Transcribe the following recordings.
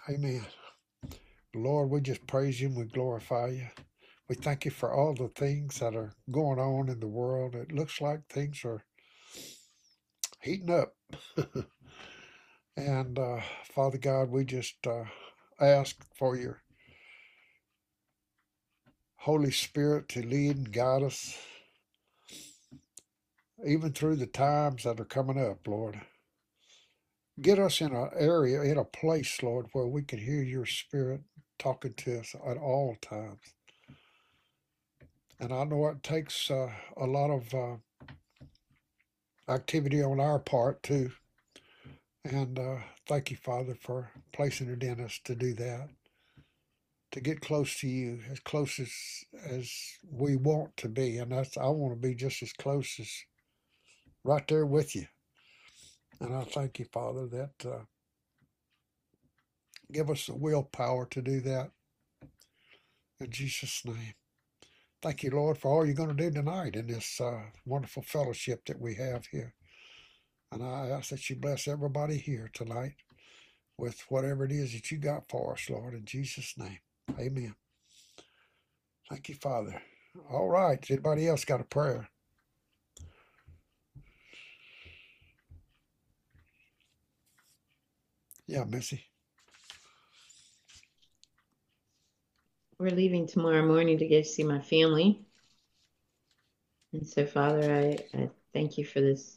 Amen. Lord, we just praise you and we glorify you. We thank you for all the things that are going on in the world. It looks like things are heating up. And Father God, we just ask for your Holy Spirit to lead and guide us, even through the times that are coming up, Lord. Get us in an area, in a place, Lord, where we can hear your Spirit talking to us at all times. And I know it takes a lot of activity on our part, too. And thank you, Father, for placing it in us to do that, to get close to you, as close as we want to be. And I want to be just as close as right there with you. And I thank you, Father, that give us the willpower to do that. In Jesus' name. Thank you, Lord, for all you're going to do tonight in this wonderful fellowship that we have here. And I ask that you bless everybody here tonight with whatever it is that you got for us, Lord, in Jesus' name. Amen. Thank you, Father. All right. Anybody else got a prayer? Yeah, Missy. We're leaving tomorrow morning to go see my family. And so, Father, I thank you for this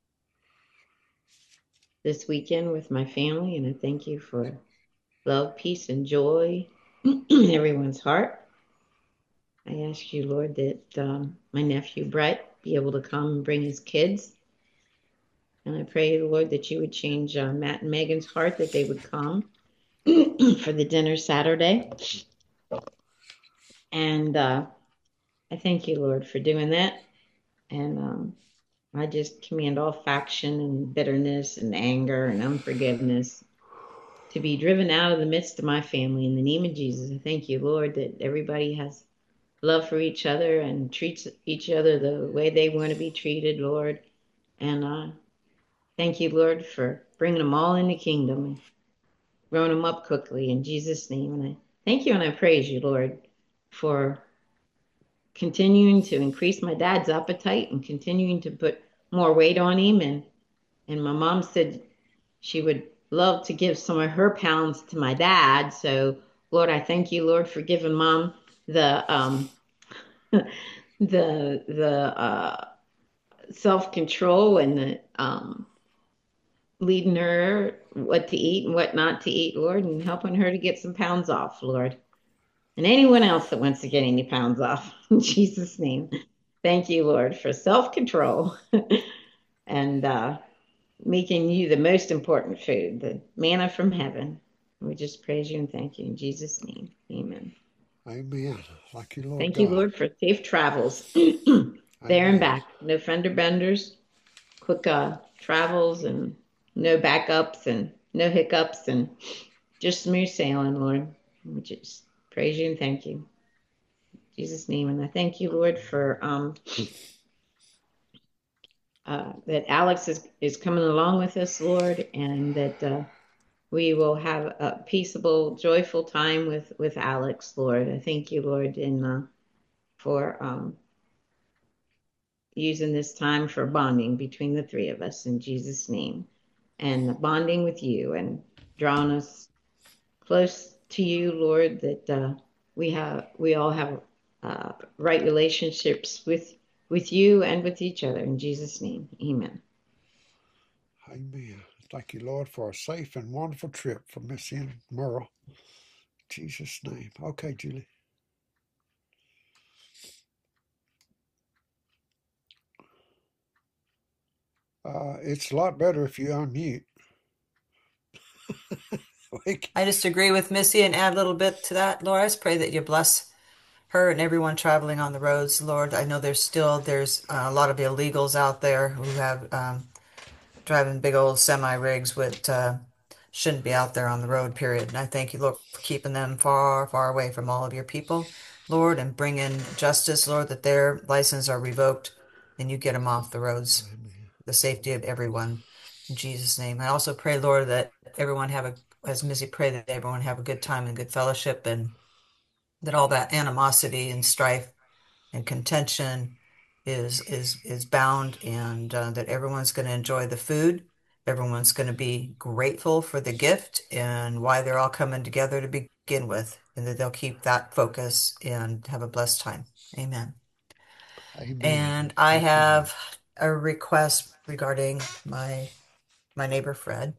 weekend with my family, and I thank you for love, peace, and joy in everyone's heart. I ask you, Lord, that my nephew Brett be able to come and bring his kids. And I pray, Lord, that you would change Matt and Megan's heart, that they would come for the dinner Saturday. And I thank you, Lord, for doing that. And I just command all faction and bitterness and anger and unforgiveness to be driven out of the midst of my family in the name of Jesus. I thank you, Lord, that everybody has love for each other and treats each other the way they want to be treated, Lord. And thank you, Lord, for bringing them all in the kingdom and growing them up quickly in Jesus' name. And I thank you and I praise you, Lord, for continuing to increase my dad's appetite and continuing to put more weight on him. And my mom said she would love to give some of her pounds to my dad. So, Lord, I thank you, Lord, for giving mom the the self control and the leading her what to eat and what not to eat, Lord, and helping her to get some pounds off, Lord. And anyone else that wants to get any pounds off, in Jesus' name. Thank you, Lord, for self control and making you the most important food, the manna from heaven. We just praise you and thank you in Jesus' name. Amen. Amen. Thank you, Lord Thank you, God. Lord, for safe travels there and Amen. back. No fender benders, quick travels, and no backups and no hiccups, and just smooth sailing, Lord. We just praise you and thank you. In Jesus' name. And I thank you, Lord, for that Alex is coming along with us, Lord, and that we will have a peaceable, joyful time with Alex, Lord. I thank you, Lord, for using this time for bonding between the three of us in Jesus' name, and bonding with you and drawing us close to you, Lord. That we all have right relationships with you and with each other in Jesus' name. Amen. Amen. Thank you, Lord, for a safe and wonderful trip for Missy and Merle. In Jesus' name. Okay, Julie. It's a lot better if you unmute. I just agree with Missy and add a little bit to that. Lord, I just pray that you bless her and everyone traveling on the roads. Lord, I know there's a lot of illegals out there who have driving big old semi rigs with shouldn't be out there on the road, period. And I thank you, Lord, for keeping them far, far away from all of your people, Lord, and bring in justice, Lord, that their licenses are revoked and you get them off the roads, Amen. the safety of everyone. In Jesus' name. I also pray, Lord, that everyone have a as Missy prayed, that everyone have a good time and good fellowship, and that all that animosity and strife and contention is bound, and that everyone's going to enjoy the food. Everyone's going to be grateful for the gift and why they're all coming together to begin with, and that they'll keep that focus and have a blessed time. Amen. Amen. And I Thank you, Lord. have a request regarding my neighbor Fred.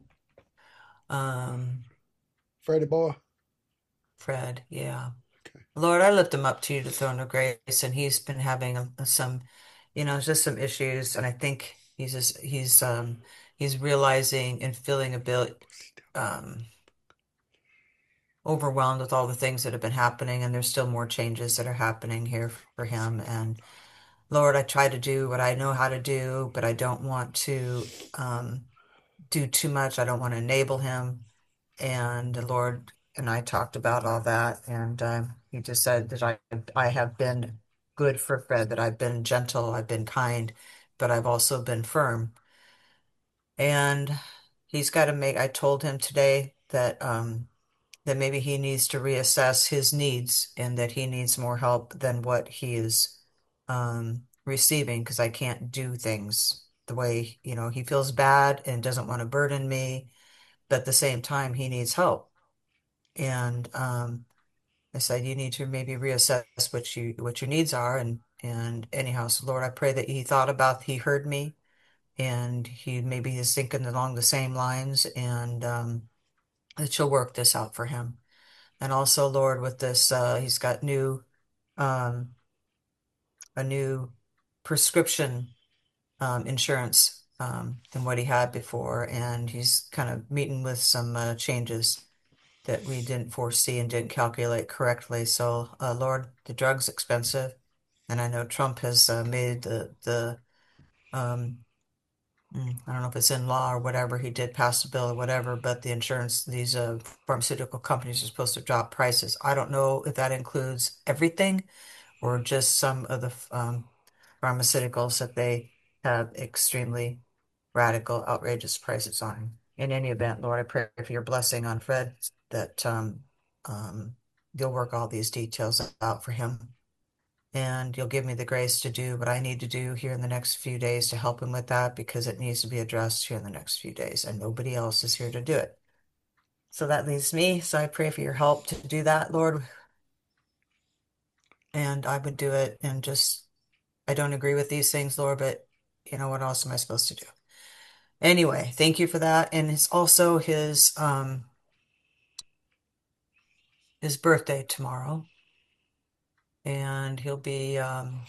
Freddie boy. Fred, yeah. Okay. Lord, I lift him up to you, the throne of grace, and he's been having some, just some issues, and I think he's realizing and feeling a bit um, overwhelmed with all the things that have been happening, and there's still more changes that are happening here for him. And Lord, I try to do what I know how to do, but I don't want to do too much. I don't want to enable him. And the Lord and I talked about all that, and he just said that I have been good for Fred, that I've been gentle, I've been kind, but I've also been firm. And he's got to make. I told him today that maybe he needs to reassess his needs and that he needs more help than what he is receiving, because I can't do things the way, he feels bad and doesn't want to burden me, but at the same time he needs help. And I said, you need to maybe reassess what your needs are. And anyhow, so Lord, I pray that he heard me, and he maybe is thinking along the same lines, and that you'll work this out for him. And also, Lord, with this, he's got um, a new prescription insurance than what he had before, and he's kind of meeting with some changes that we didn't foresee and didn't calculate correctly. So, Lord, the drug's expensive, and I know Trump has made the I don't know if it's in law or whatever. He did pass a bill or whatever, but the insurance, these pharmaceutical companies are supposed to drop prices. I don't know if that includes everything or just some of the pharmaceuticals that they have extremely radical, outrageous prices on. In any event, Lord, I pray for your blessing on Fred, that um, you'll work all these details out for him, and you'll give me the grace to do what I need to do here in the next few days to help him with that, because it needs to be addressed here in the next few days, and nobody else is here to do it. So that leaves me. So I pray for your help to do that, Lord, and I would do it. And just, I don't agree with these things, Lord, but what else am I supposed to do? Anyway, thank you for that. And it's also his birthday tomorrow, and he'll be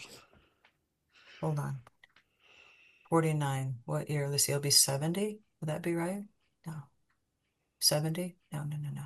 hold on, 49. What year? Let's see, he'll be 70. Would that be right? No. 70? No, no, no, no.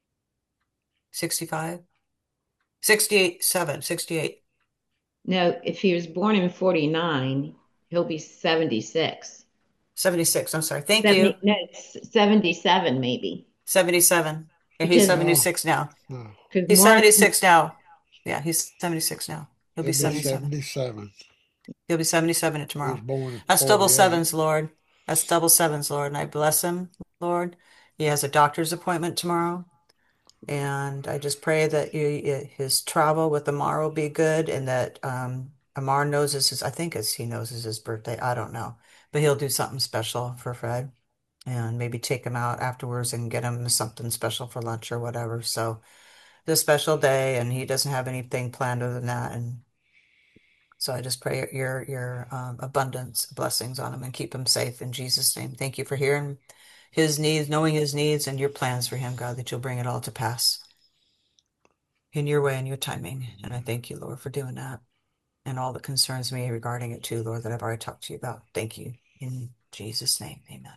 65? 68, 68. No, if he was born in 49, he'll be 76. 76. I'm sorry. Thank you. 70, no, it's 77 maybe. 77. Yeah, he's Because No, 76 now. no. because He's March, 76 now. Yeah, he's 76 now. He'll be He'll be 77. 77. He'll be 77 He was tomorrow. born in That's double 48. sevens, Lord. That's double sevens, Lord. And I bless him, Lord. He has a doctor's appointment tomorrow. And I just pray that his travel with Amar will be good, and that Amar knows I think he knows it's his birthday. I don't know. But he'll do something special for Fred, and maybe take him out afterwards and get him something special for lunch or whatever. So it's a special day, and he doesn't have anything planned other than that. And so I just pray your abundance, blessings on him, and keep him safe in Jesus' name. Thank you for hearing his needs, knowing his needs, and your plans for him, God, that you'll bring it all to pass in your way and your timing. And I thank you, Lord, for doing that, and all that concerns me regarding it too, Lord, that I've already talked to you about. Thank you. In Jesus' name, amen.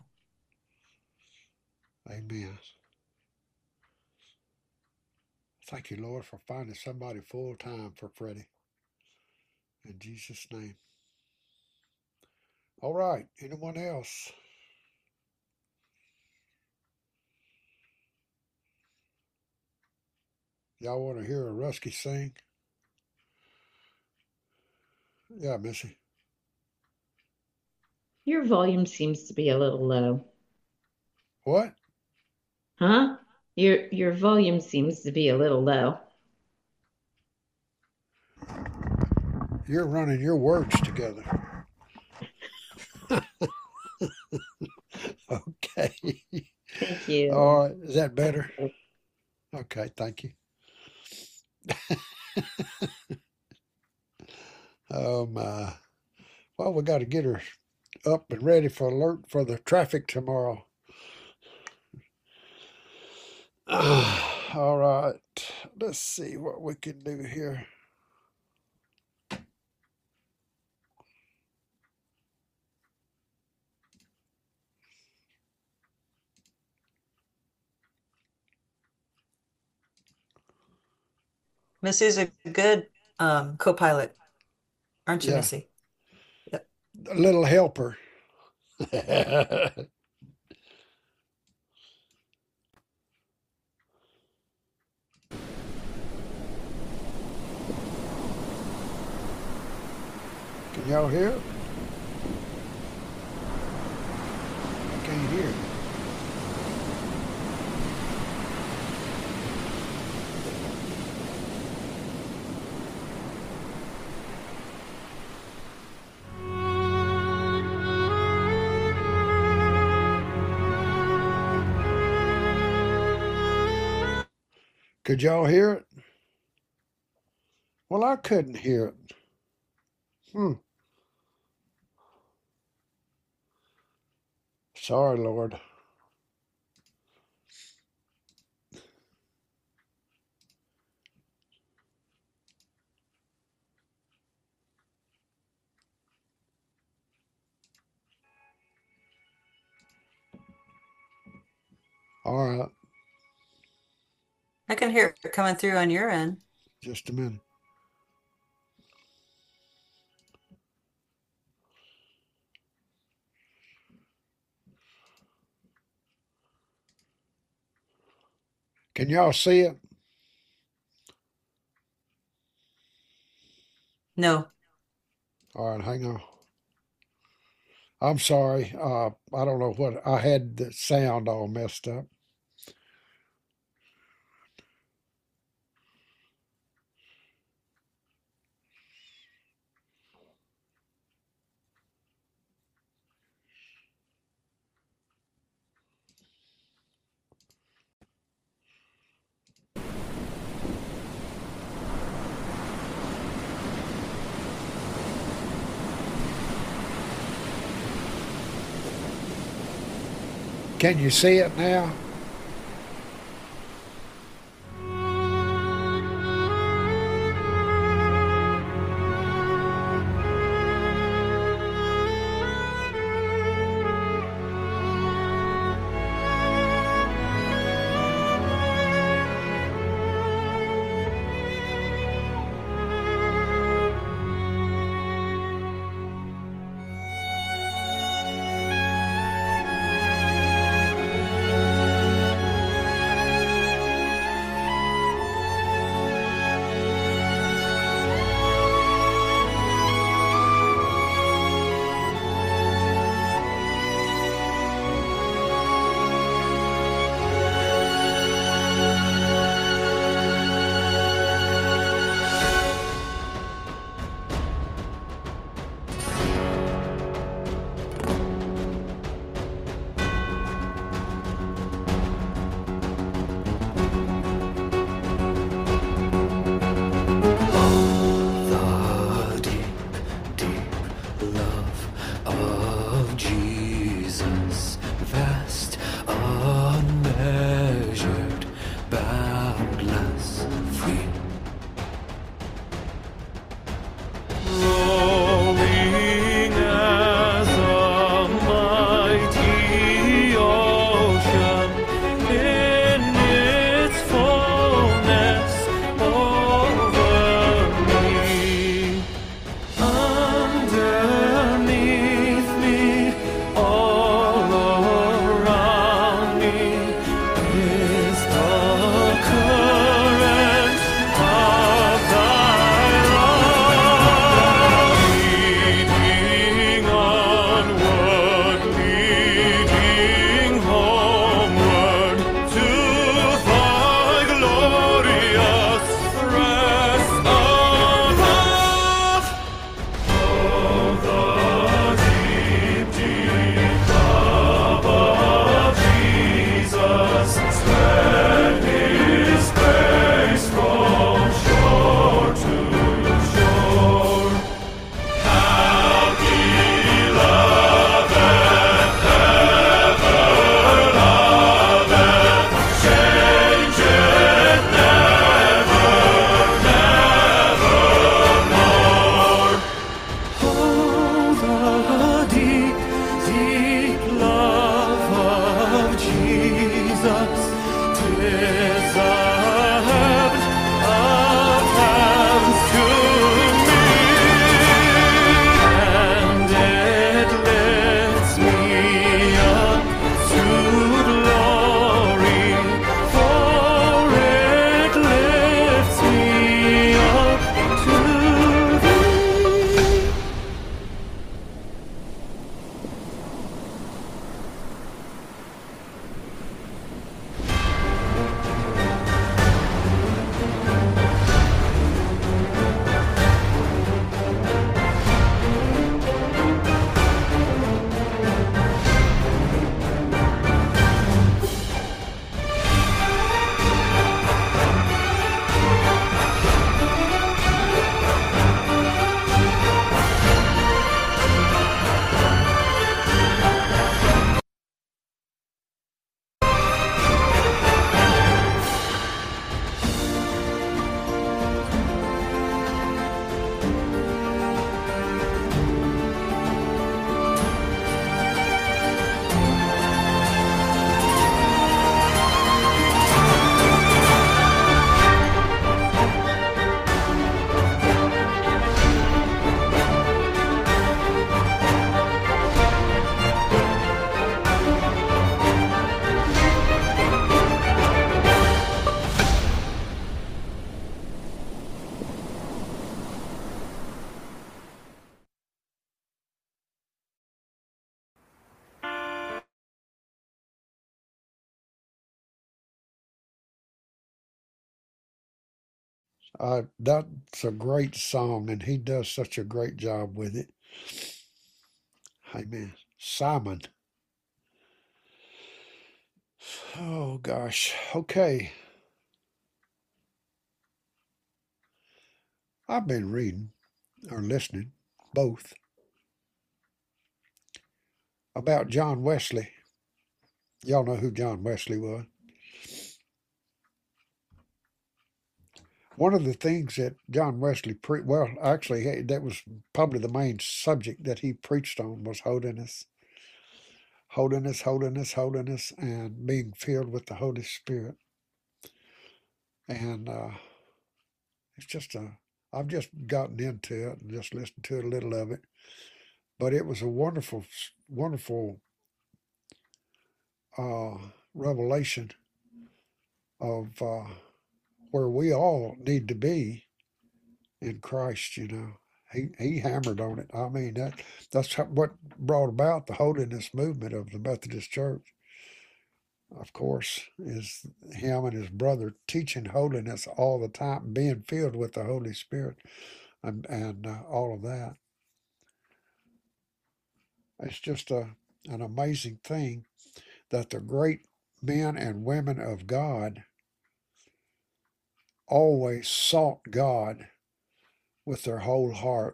Amen. Thank you, Lord, for finding somebody full time for Freddie. In Jesus' name. All right. Anyone else? Y'all want to hear a Rusky sing? Yeah, Missy. your volume seems to be a little low. What? Huh? Your volume seems to be a little low. You're running your words together. Okay. Thank you. All right. Is that better? Okay. Thank you. Oh my. Well, we got to get her up and ready for alert for the traffic tomorrow. All right. Let's see what we can do here. Missy's a good co-pilot, aren't you, Yeah, Missy? Yep. a little helper. Can y'all hear it? I can't hear it. Could y'all hear it? Well, I couldn't hear it. Hmm. Sorry, Lord. All right. I can hear it coming through on your end. Just a minute. Can y'all see it? No. All right, hang on. I'm sorry. I don't know what I had the sound all messed up. Can you see it now? Jesus, 'tis a heaven of heavens to me, and it lifts me up to glory, for it lifts me up to thee. That's a great song, and he does such a great job with it. Amen. Simon. Oh, gosh. Okay. I've been reading or listening, both, about John Wesley. Y'all know who John Wesley was. One of the things that John Wesley that was probably the main subject that he preached on was holiness. Holiness, holiness, holiness, and being filled with the Holy Spirit. And it's just I've just gotten into it and just listened to a little of it. But it was a wonderful, wonderful revelation of where we all need to be in Christ, you know. He hammered on it. I mean, that's what brought about the holiness movement of the Methodist Church. Of course, is him and his brother teaching holiness all the time, being filled with the Holy Spirit, and all of that. It's just an amazing thing that the great men and women of God always sought God with their whole heart.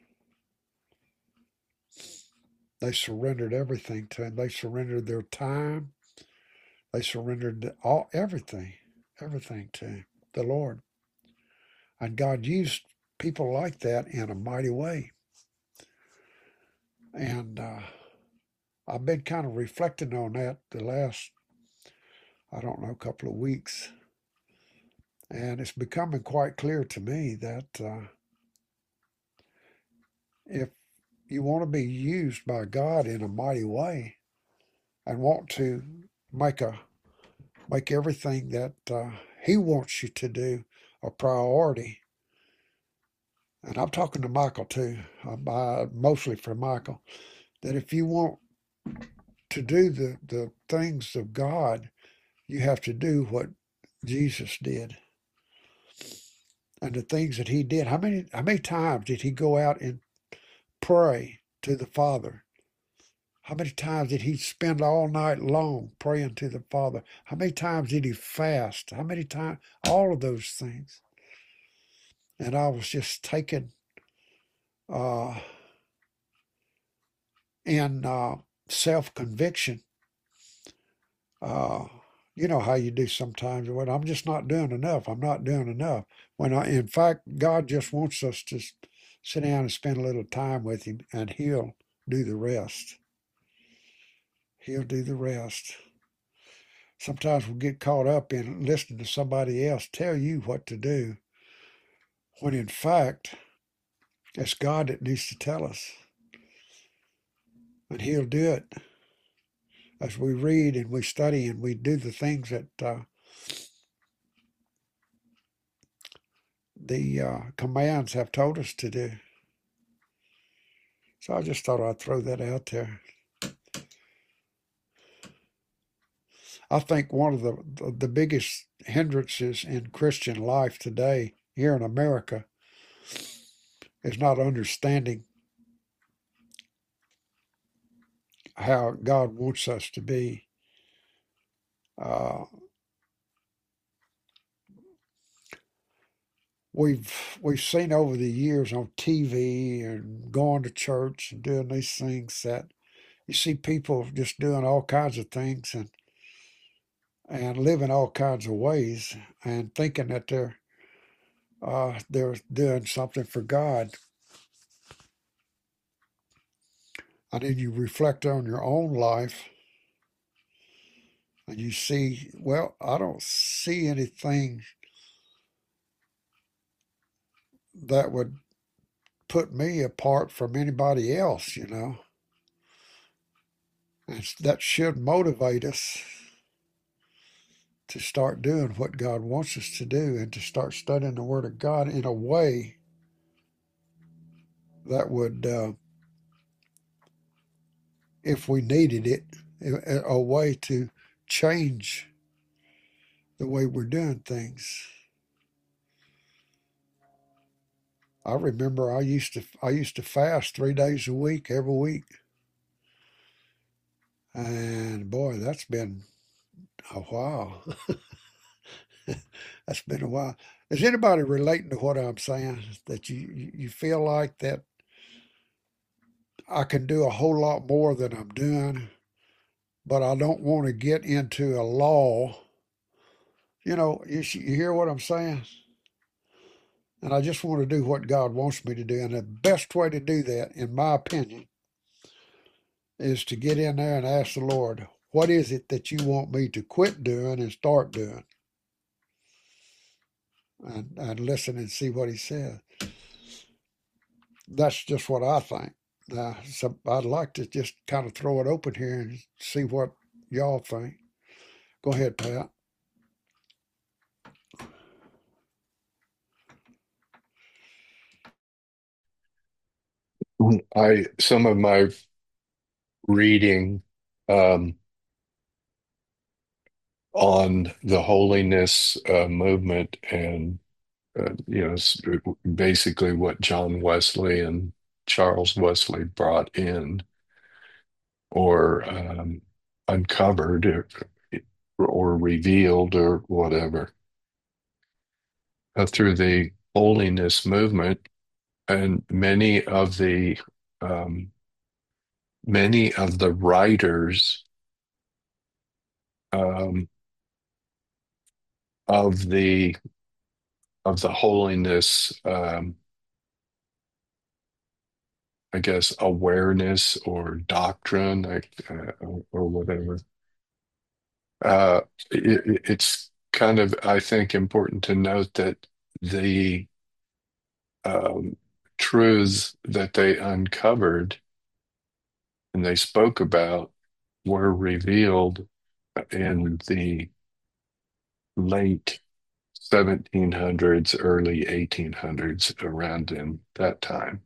They surrendered everything to Him. They surrendered their time. They surrendered everything to Him, the Lord. And God used people like that in a mighty way. And I've been kind of reflecting on that the last, couple of weeks. And it's becoming quite clear to me that if you want to be used by God in a mighty way and want to make everything that He wants you to do a priority, and I'm talking to Michael too, mostly for Michael, that if you want to do the things of God, you have to do what Jesus did. And the things that He did. How many times did He go out and pray to the Father? How many times did He spend all night long praying to the Father? How many times did He fast? How many times? All of those things. And I was just taken in self-conviction. You know how you do sometimes. Well, I'm just not doing enough. I'm not doing enough. In fact, God just wants us to sit down and spend a little time with Him, and He'll do the rest. He'll do the rest. Sometimes we get caught up in listening to somebody else tell you what to do, when in fact, it's God that needs to tell us. And He'll do it as we read and we study and we do the things that the commands have told us to do. So I just thought I'd throw that out there. I think one of the biggest hindrances in Christian life today here in America is not understanding how God wants us to be. We've seen over the years on TV and going to church and doing these things that you see people just doing all kinds of things and living all kinds of ways and thinking that they're doing something for God. And then you reflect on your own life and you see, well, I don't see anything that would put me apart from anybody else, you know. And that should motivate us to start doing what God wants us to do and to start studying the Word of God in a way that would, if we needed it, a way to change the way we're doing things. I remember I used to fast 3 days a week every week, and boy, that's been a while. That's been a while. Is anybody relating to what I'm saying? That you feel like that I can do a whole lot more than I'm doing, but I don't want to get into a law. You know, you hear what I'm saying? And I just want to do what God wants me to do. And the best way to do that, in my opinion, is to get in there and ask the Lord, what is it that you want me to quit doing and start doing? And listen and see what He says. That's just what I think. So I'd like to just kind of throw it open here and see what y'all think. Go ahead, Pat. Some of my reading on the holiness movement and basically what John Wesley and Charles Wesley brought in or uncovered or revealed or whatever through the holiness movement, and many of the writers um, of the holiness, I guess, awareness or doctrine, or whatever. It's kind of, I think, important to note that the truths that they uncovered and they spoke about were revealed in the late 1700s, early 1800s, around in that time.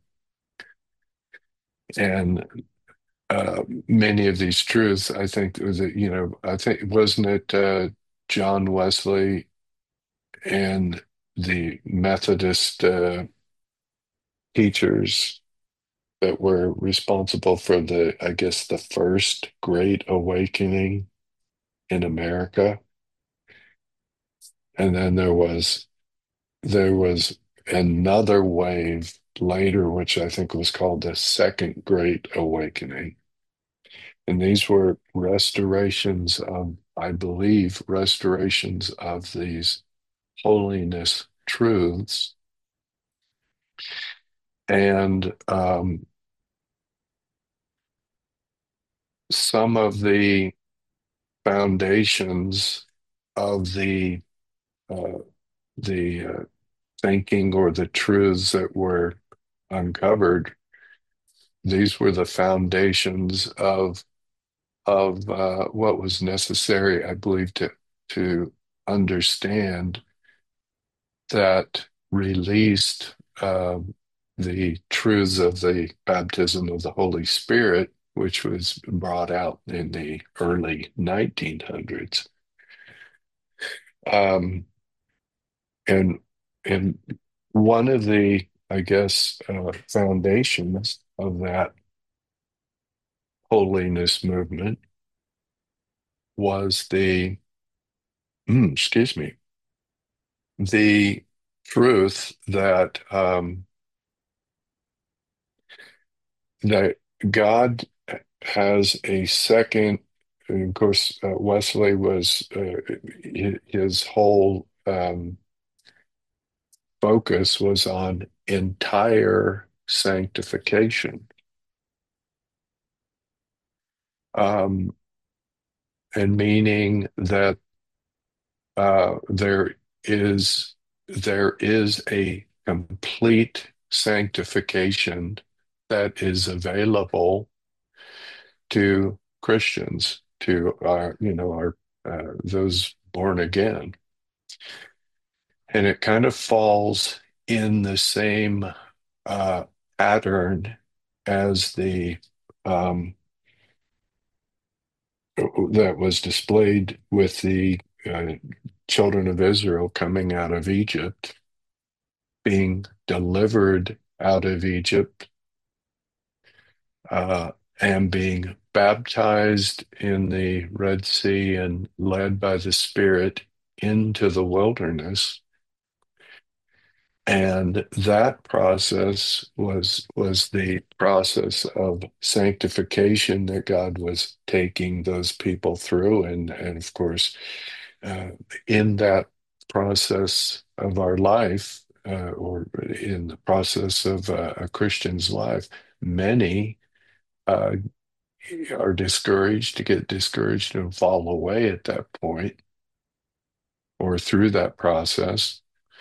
And many of these truths, I think, wasn't it John Wesley and the Methodist teachers that were responsible for I guess, the first Great Awakening in America? And then there was another wave later, which I think was called the Second Great Awakening. And these were restorations of, I believe, restorations of these holiness truths. And some of the foundations of uh, the thinking or the truths that were uncovered. These were the foundations of what was necessary, I believe, to understand that released the truths of the baptism of the Holy Spirit, which was brought out in the early 1900s. Um, and and one of the, I guess, foundations of that holiness movement was excuse me, the truth that God has a second. And of course, Wesley was his whole focus was on entire sanctification, um, and meaning that there is a complete sanctification that is available to Christians, to our those born again, and it kind of falls in the same uh, pattern as the um, that was displayed with the children of Israel coming out of Egypt, being delivered out of Egypt, uh, and being baptized in the Red Sea and led by the Spirit into the wilderness. And that process was the process of sanctification that God was taking those people through, and of course, uh, in that process of our life, or in the process of a Christian's life, many uh, are discouraged, to get discouraged and fall away at that point, or through that process.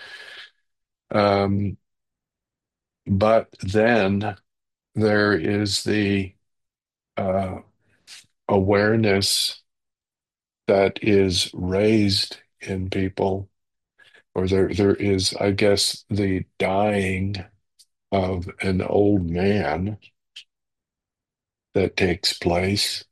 Um, but then there is the uh, awareness that is raised in people, or there is, I guess, the dying of an old man that takes place.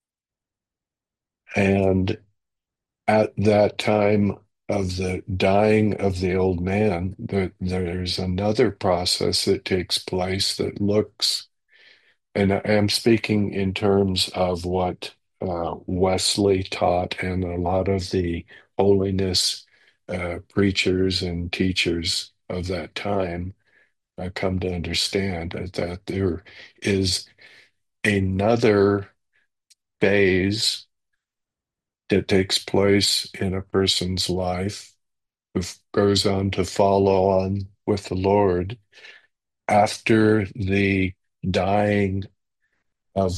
And at that time of the dying of the old man, there's another process that takes place that looks, and I am speaking in terms of what Wesley taught, and a lot of the holiness preachers and teachers of that time come to understand that there is another phase that takes place in a person's life who goes on to follow on with the Lord after the dying of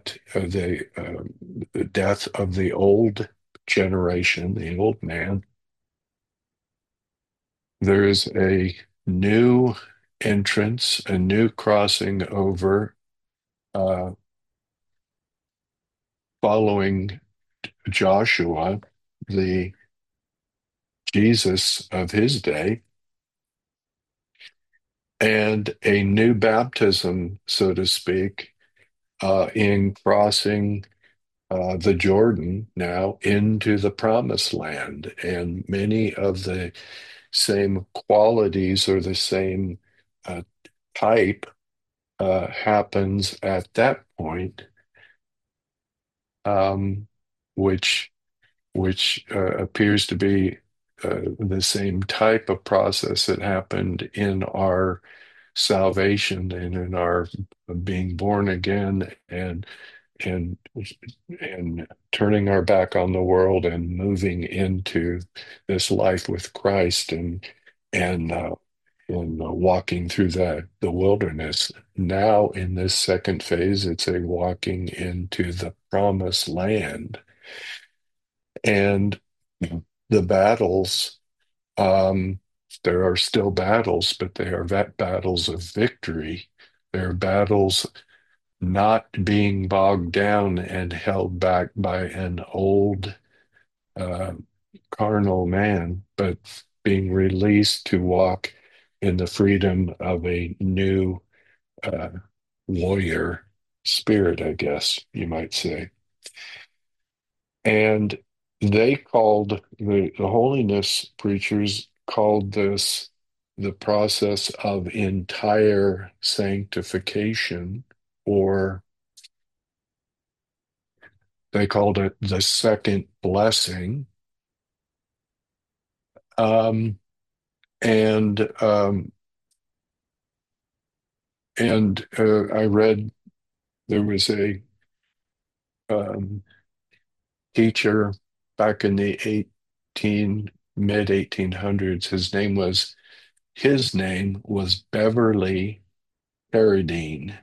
the death of the old generation, the old man. There is a new entrance, a new crossing over, uh, following Joshua, the Jesus of his day, and a new baptism, so to speak, in crossing the Jordan now into the promised land. And many of the same qualities or the same uh, type happens at that point, um, which appears to be the same type of process that happened in our salvation and in our being born again, and and turning our back on the world and moving into this life with Christ, and walking through the wilderness. Now in this second phase, it's a walking into the promised land. And the battles, um, there are still battles, but they are battles of victory. They're battles not being bogged down and held back by an old uh, carnal man, but being released to walk in the freedom of a new uh, warrior spirit, I guess you might say. And they called the holiness preachers called this the process of entire sanctification, or they called it the second blessing. Um, and I read there was a um, teacher back in the 18 mid 1800s. His name was Beverly Carradine.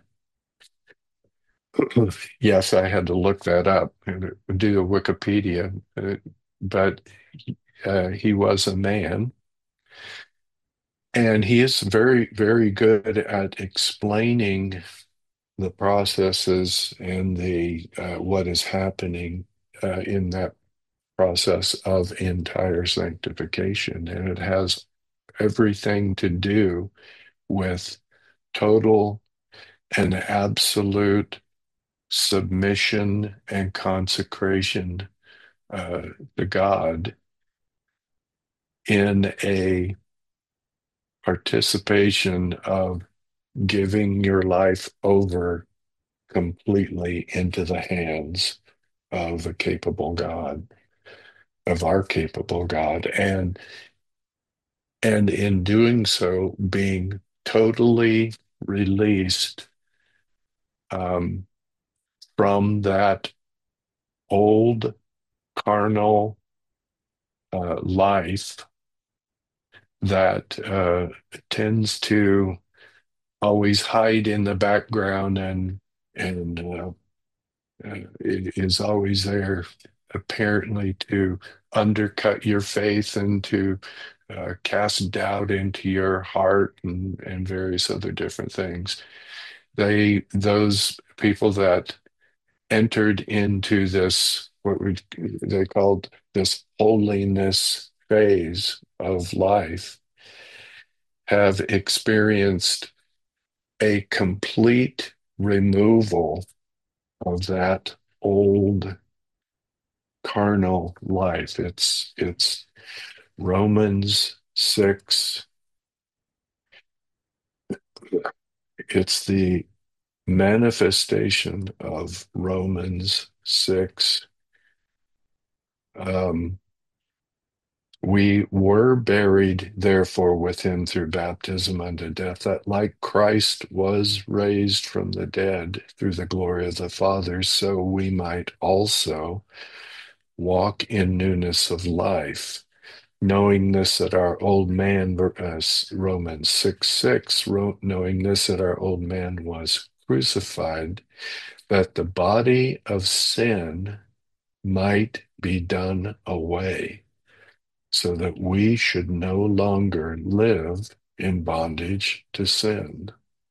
Yes, I had to look that up and do a Wikipedia, but he was a man, and he is very, very good at explaining the processes and the what is happening in that process of entire sanctification, and it has everything to do with total and absolute submission and consecration uh, to God in a participation of giving your life over completely into the hands of a capable God, of our capable God, and in doing so, being totally released um, from that old carnal life that tends to always hide in the background and it is always there apparently to undercut your faith and to cast doubt into your heart and various other different things. Those people that entered into this, they called this holiness phase of life, have experienced a complete removal of that old carnal life. It's Romans 6. It's the manifestation of Romans 6. Um, we were buried, therefore, with him through baptism unto death, that like Christ was raised from the dead through the glory of the Father, so we might also walk in newness of life. Knowing this that our old man, Romans 6:6, knowing this that our old man was crucified, that the body of sin might be done away, so that we should no longer live in bondage to sin.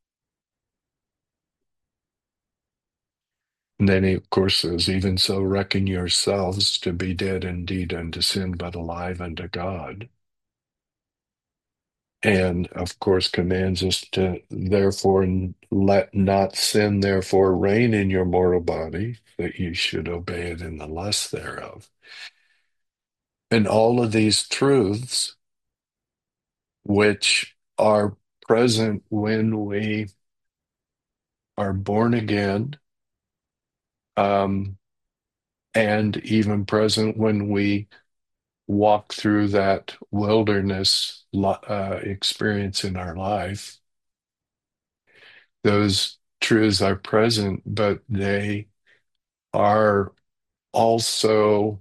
And then he, of course, says, even so reckon yourselves to be dead indeed unto sin, but alive unto God. And of course commands us to therefore let not sin therefore reign in your mortal body, that you should obey it in the lust thereof. And all of these truths, which are present when we are born again, and even present when we walk through that wilderness experience in our life, those truths are present, but they are also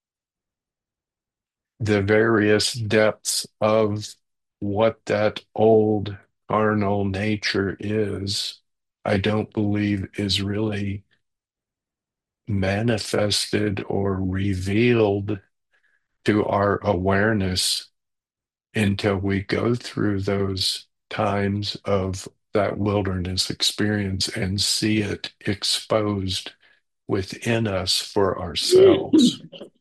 the various depths of what that old carnal nature is. I don't believe is really manifested or revealed to our awareness until we go through those times of that wilderness experience and see it exposed within us for ourselves.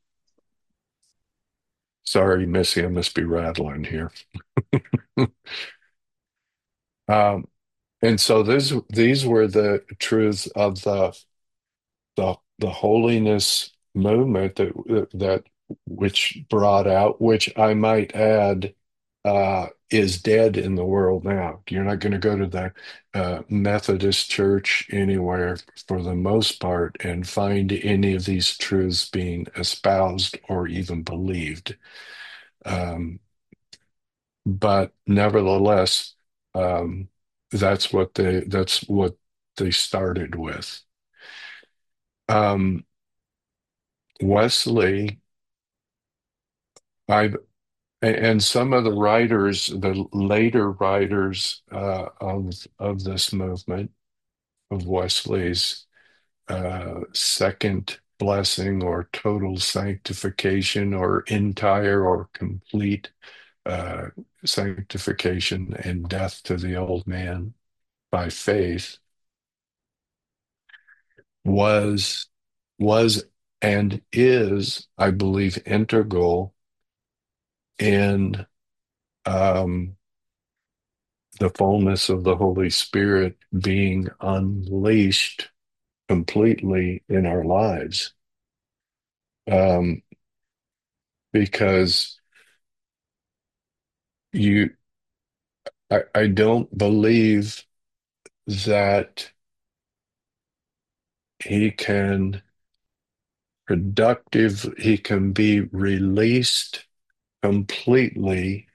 Sorry, Missy, I must be rattling here. um, and so these were the truths of the holiness movement that which brought out, which I might add, is dead in the world now. You're not going to go to the Methodist church anywhere for the most part and find any of these truths being espoused or even believed. But nevertheless, that's what they started with. Wesley, I and some of the writers, the later writers of this movement of Wesley's second blessing or total sanctification or entire or complete uh, sanctification and death to the old man by faith was and is, I believe, integral in the fullness of the Holy Spirit being unleashed completely in our lives. Because I don't believe that he can be released completely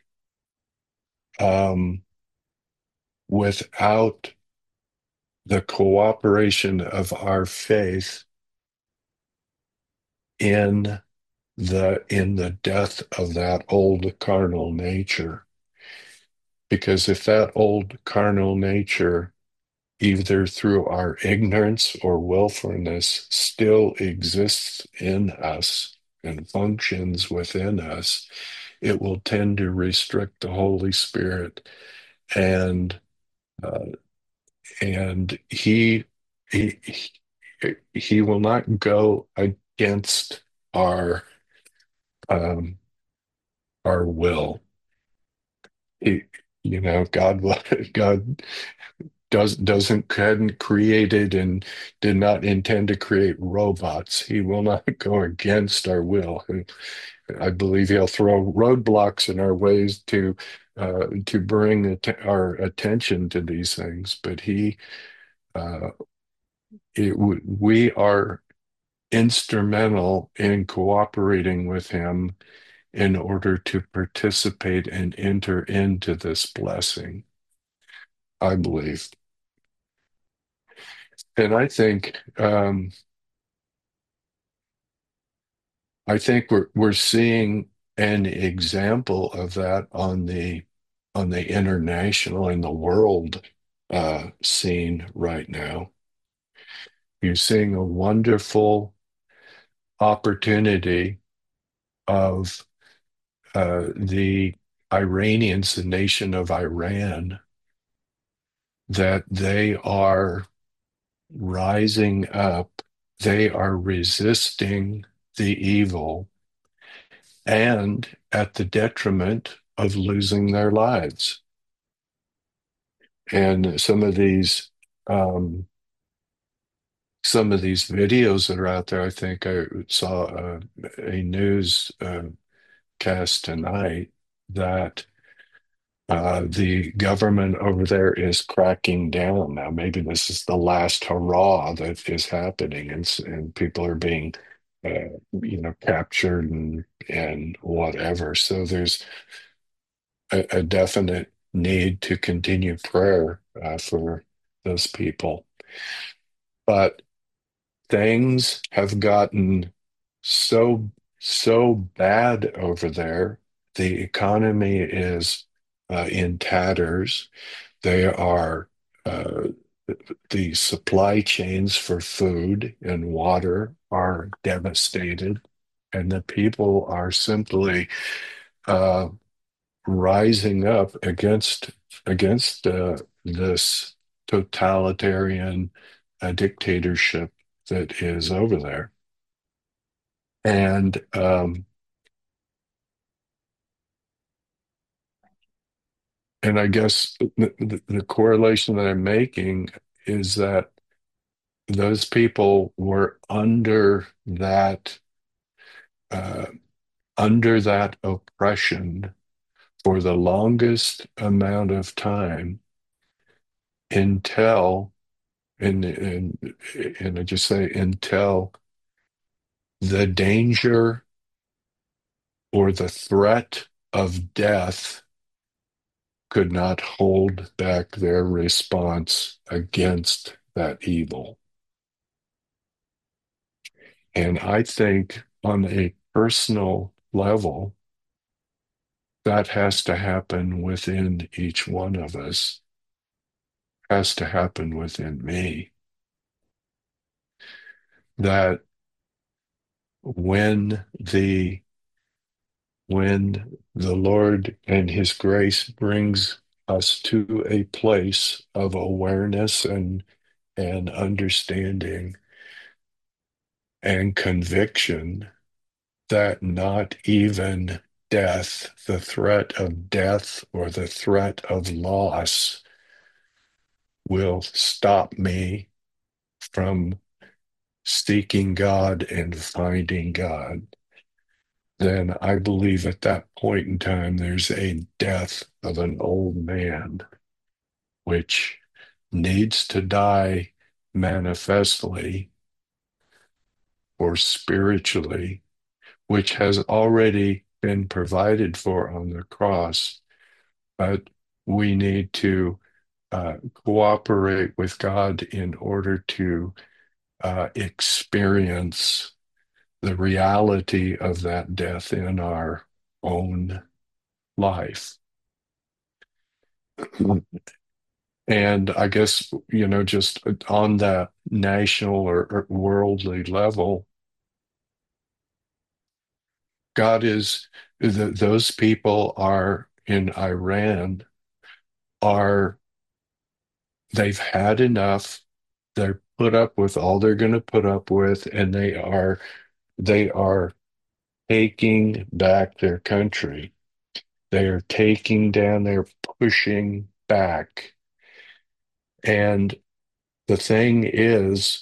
without the cooperation of our faith in the death of that old carnal nature. Because if that old carnal nature, either through our ignorance or willfulness, still exists in us and functions within us, it will tend to restrict the Holy Spirit, and uh, he he he will not go against our our will. He, God hadn't created and did not intend to create robots. He will not go against our will. And I believe he'll throw roadblocks in our ways to bring our attention to these things. But uh, we are instrumental in cooperating with him in order to participate and enter into this blessing, I believe. And I think we're seeing an example of that on the international and the world scene right now. You're seeing a wonderful opportunity of the Iranians, the nation of Iran, that they are rising up, they are resisting the evil, and at the detriment of losing their lives. And some of these videos that are out there, I think I saw a news cast tonight that the government over there is cracking down now. Maybe this is the last hurrah that is happening, and people are being, captured and whatever. So there's a definite need to continue prayer for those people. But things have gotten so bad over there. The economy is in tatters. They are the supply chains for food and water are devastated, and the people are simply uh, rising up against this totalitarian dictatorship that is over there. And I guess the correlation that I'm making is that those people were uh, under that oppression for the longest amount of time until, and I just say until the danger or the threat of death could not hold back their response against that evil. And I think on a personal level, that has to happen within each one of us, has to happen within me. That when the Lord and His grace brings us to a place of awareness and understanding and conviction that not even death, the threat of death or the threat of loss, will stop me from seeking God and finding God, then I believe at that point in time there's a death of an old man, which needs to die manifestly or spiritually, which has already been provided for on the cross, but we need to cooperate with God in order to experience the reality of that death in our own life. And I guess, just on that national or worldly level, those people are in Iran they've had enough. They're put up with all they're going to put up with, and they are taking back their country. They are taking down, they're pushing back. And the thing is,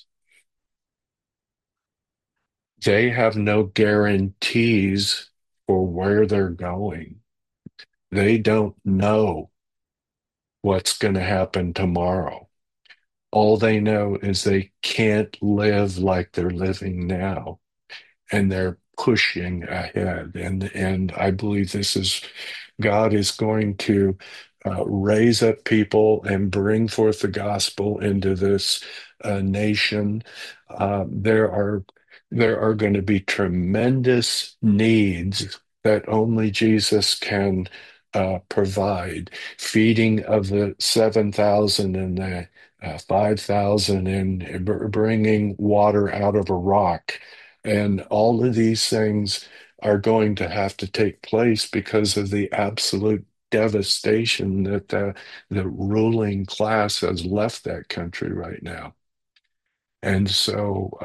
they have no guarantees for where they're going. They don't know what's going to happen tomorrow. All they know is they can't live like they're living now, and they're pushing ahead. And I believe God is going to raise up people and bring forth the gospel into this nation. There are going to be tremendous needs that only Jesus can provide. Feeding of the 7,000 and the 5,000, and bringing water out of a rock. And all of these things are going to have to take place because of the absolute devastation that the ruling class has left that country right now. And so,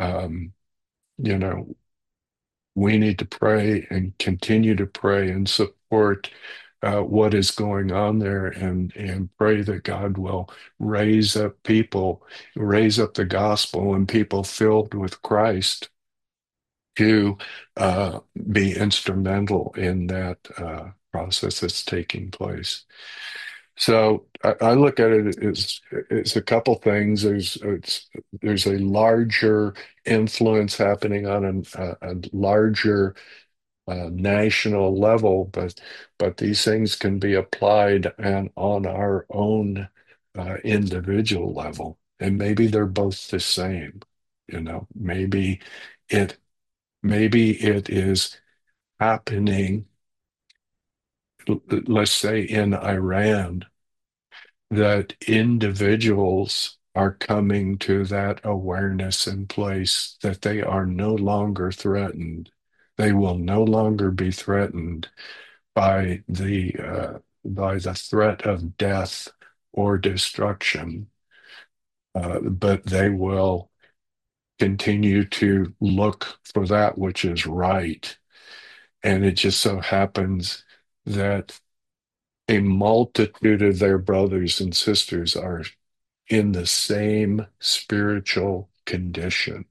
we need to pray and continue to pray and support what is going on there, and pray that God will raise up people, raise up the gospel and people filled with Christ to be instrumental in that process that's taking place. So I look at it as a couple things. There's a larger influence happening on a larger national level, but these things can be applied and on our own individual level, and maybe they're both the same. It maybe it is happening, let's say in Iran, that individuals are coming to that awareness and place that they are no longer threatened. They will no longer be threatened by the threat of death or destruction, but they will continue to look for that which is right. And it just so happens that a multitude of their brothers and sisters are in the same spiritual condition.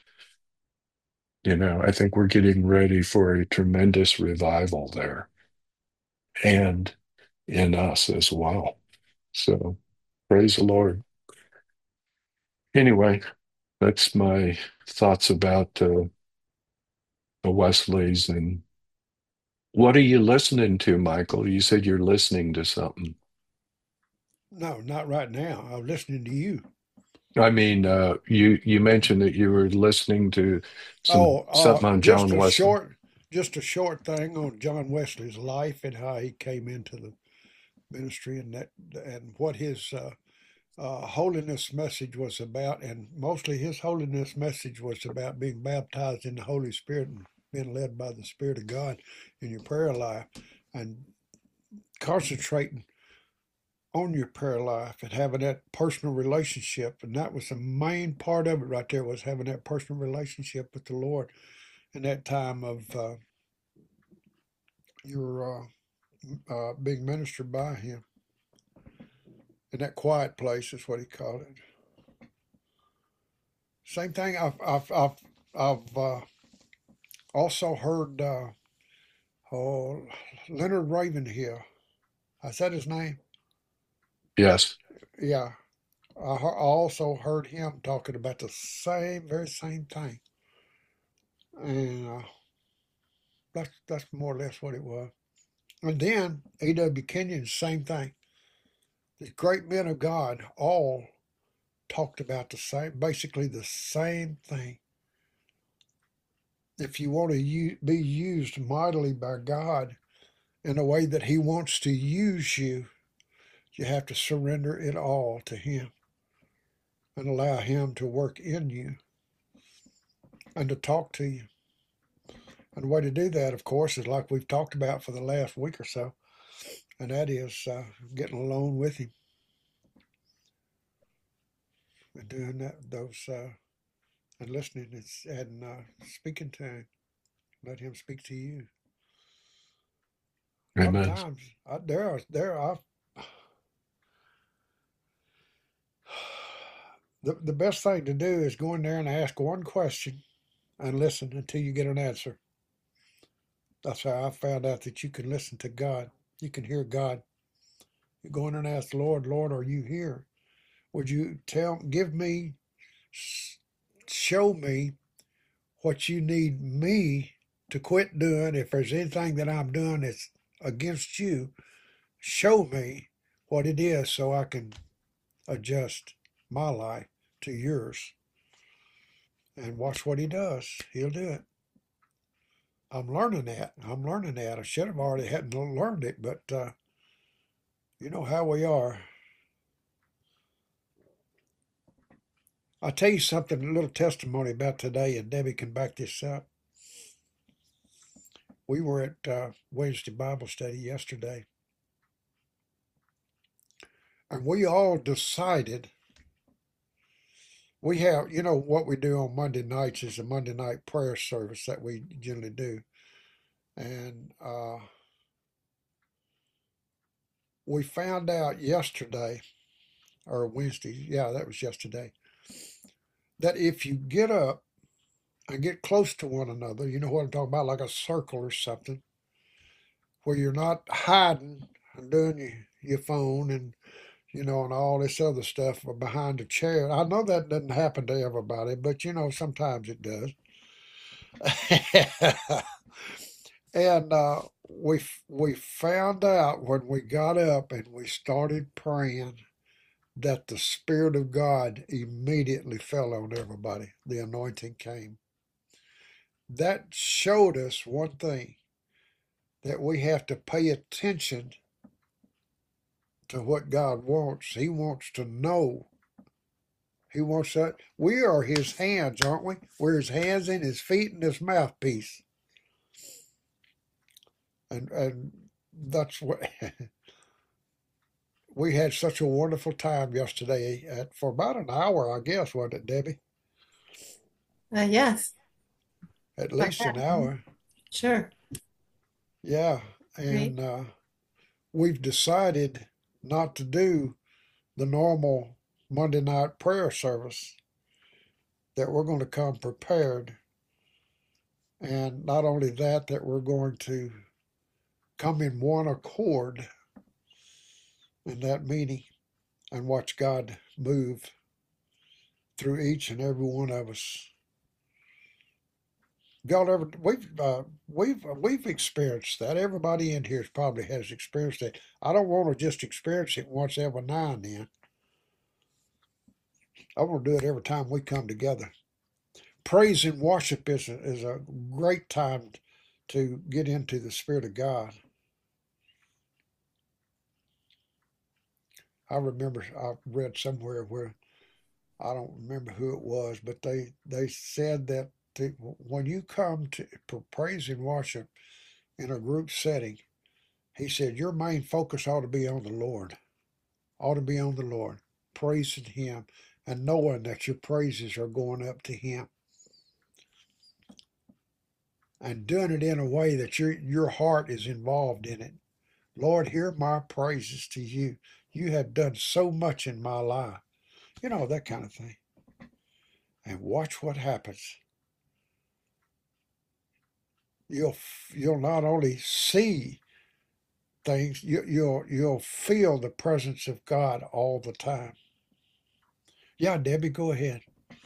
I think we're getting ready for a tremendous revival there and in us as well. So praise the Lord. Anyway, that's my thoughts about the Wesleys. And what are you listening to, Michael? You said you're listening to something. No, not right now. I'm listening to you. I mean, you mentioned that you were listening to Oh, something on John Wesley. just a short thing on John Wesley's life and how he came into the ministry and what his holiness message was about. And mostly his holiness message was about being baptized in the Holy Spirit and being led by the Spirit of God in your prayer life and concentrating on your prayer life and having that personal relationship. And that was the main part of it right there, was having that personal relationship with the Lord in that time of your being ministered by him. In that quiet place is what he called it. Same thing. I've also heard Leonard Ravenhill. Is that his name? Yes. Yeah. I also heard him talking about the very same thing, and that's more or less what it was. And then A.W. Kenyon, same thing. The great men of God all talked about basically the same thing. If you want to be used mightily by God in a way that He wants to use you, you have to surrender it all to Him and allow Him to work in you and to talk to you. And the way to do that, of course, is like we've talked about for the last week or so, and that is getting alone with Him and doing and listening and speaking to Him. Let Him speak to you. A lot of Amen. times, the best thing to do is go in there and ask one question and listen until you get an answer. That's how I found out that you can listen to God. You can hear God. You go in and ask the Lord, Lord, are you here? Would you show me what you need me to quit doing? If there's anything that I'm doing that's against you, show me what it is so I can adjust my life to yours. And watch what He does. He'll do it. I'm learning that. I should have already hadn't learned it, but you know how we are. I'll tell you something, a little testimony about today, and Debbie can back this up. We were at Wednesday Bible study yesterday, and we all decided we have, what we do on Monday nights is a Monday night prayer service that we generally do. And we found out yesterday, or Wednesday, yeah, that was yesterday, that if you get up and get close to one another, you know what I'm talking about, like a circle or something, where you're not hiding and doing your phone and and all this other stuff behind a chair. I know that doesn't happen to everybody, but sometimes it does. And we found out when we got up and we started praying that the Spirit of God immediately fell on everybody. The anointing came. That showed us one thing, that we have to pay attention to what God wants. He wants to know He wants that. We are his hands, aren't we? We're his hands and his feet and his mouthpiece. And that's what we had such a wonderful time yesterday for about an hour, I guess, wasn't it, Debbie? Yes, At like least that. an hour. Sure. Yeah. Great. And we've decided not to do the normal Monday night prayer service, that we're going to come prepared. And not only that, that we're going to come in one accord in that meeting and watch God move through each and every one of us. Y'all ever we've experienced that. Everybody in here probably has experienced it. I don't want to just experience it once every now and then. I want to do it every time we come together. Praise and worship is a great time to get into the Spirit of God. I remember I read somewhere where, I don't remember who it was, but they said that when you come to praise and worship in a group setting, he said your main focus ought to be on the Lord, praising him and knowing that your praises are going up to him, and doing it in a way that your heart is involved in it. Lord, hear my praises to you. You have done so much in my life. You know, that kind of thing. And watch what happens. You'll not only see things, you'll feel the presence of God all the time. Yeah, Debbie, go ahead.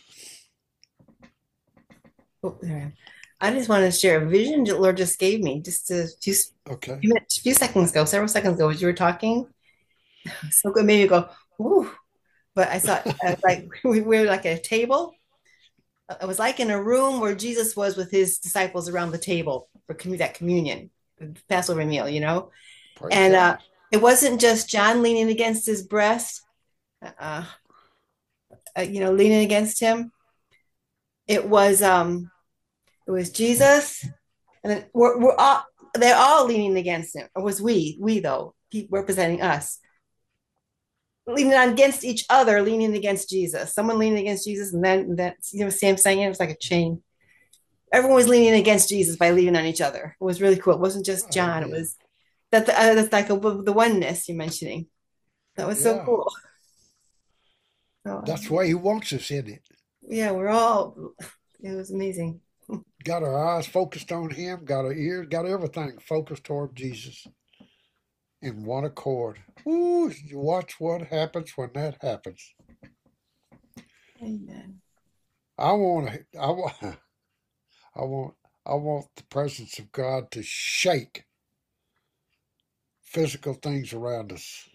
Oh, there I am. I just want to share a vision that the Lord just gave me just a Okay. few seconds ago, several seconds ago, as you were talking. So good, made me go, woo. But I saw like we were like at a table. It was like in a room where Jesus was with his disciples around the table for that communion, the Passover meal, you know. Praise And God. it wasn't just John leaning against his breast, leaning against him. It was Jesus, and then they're all leaning against him. It was we though, he representing us, leaning against each other, leaning against Jesus. Someone leaning against Jesus, and then Sam saying it was like a chain. Everyone was leaning against Jesus by leaning on each other. It was really cool. It wasn't just John. Amen. It was that's like the oneness you're mentioning. That was so Yeah. cool. So, That's why he wants us in it. yeah, it was amazing. Got our eyes focused on him, got our ears, got everything focused toward Jesus in one accord. Ooh, you watch what happens when that happens. Amen. I want the presence of God to shake physical things around us.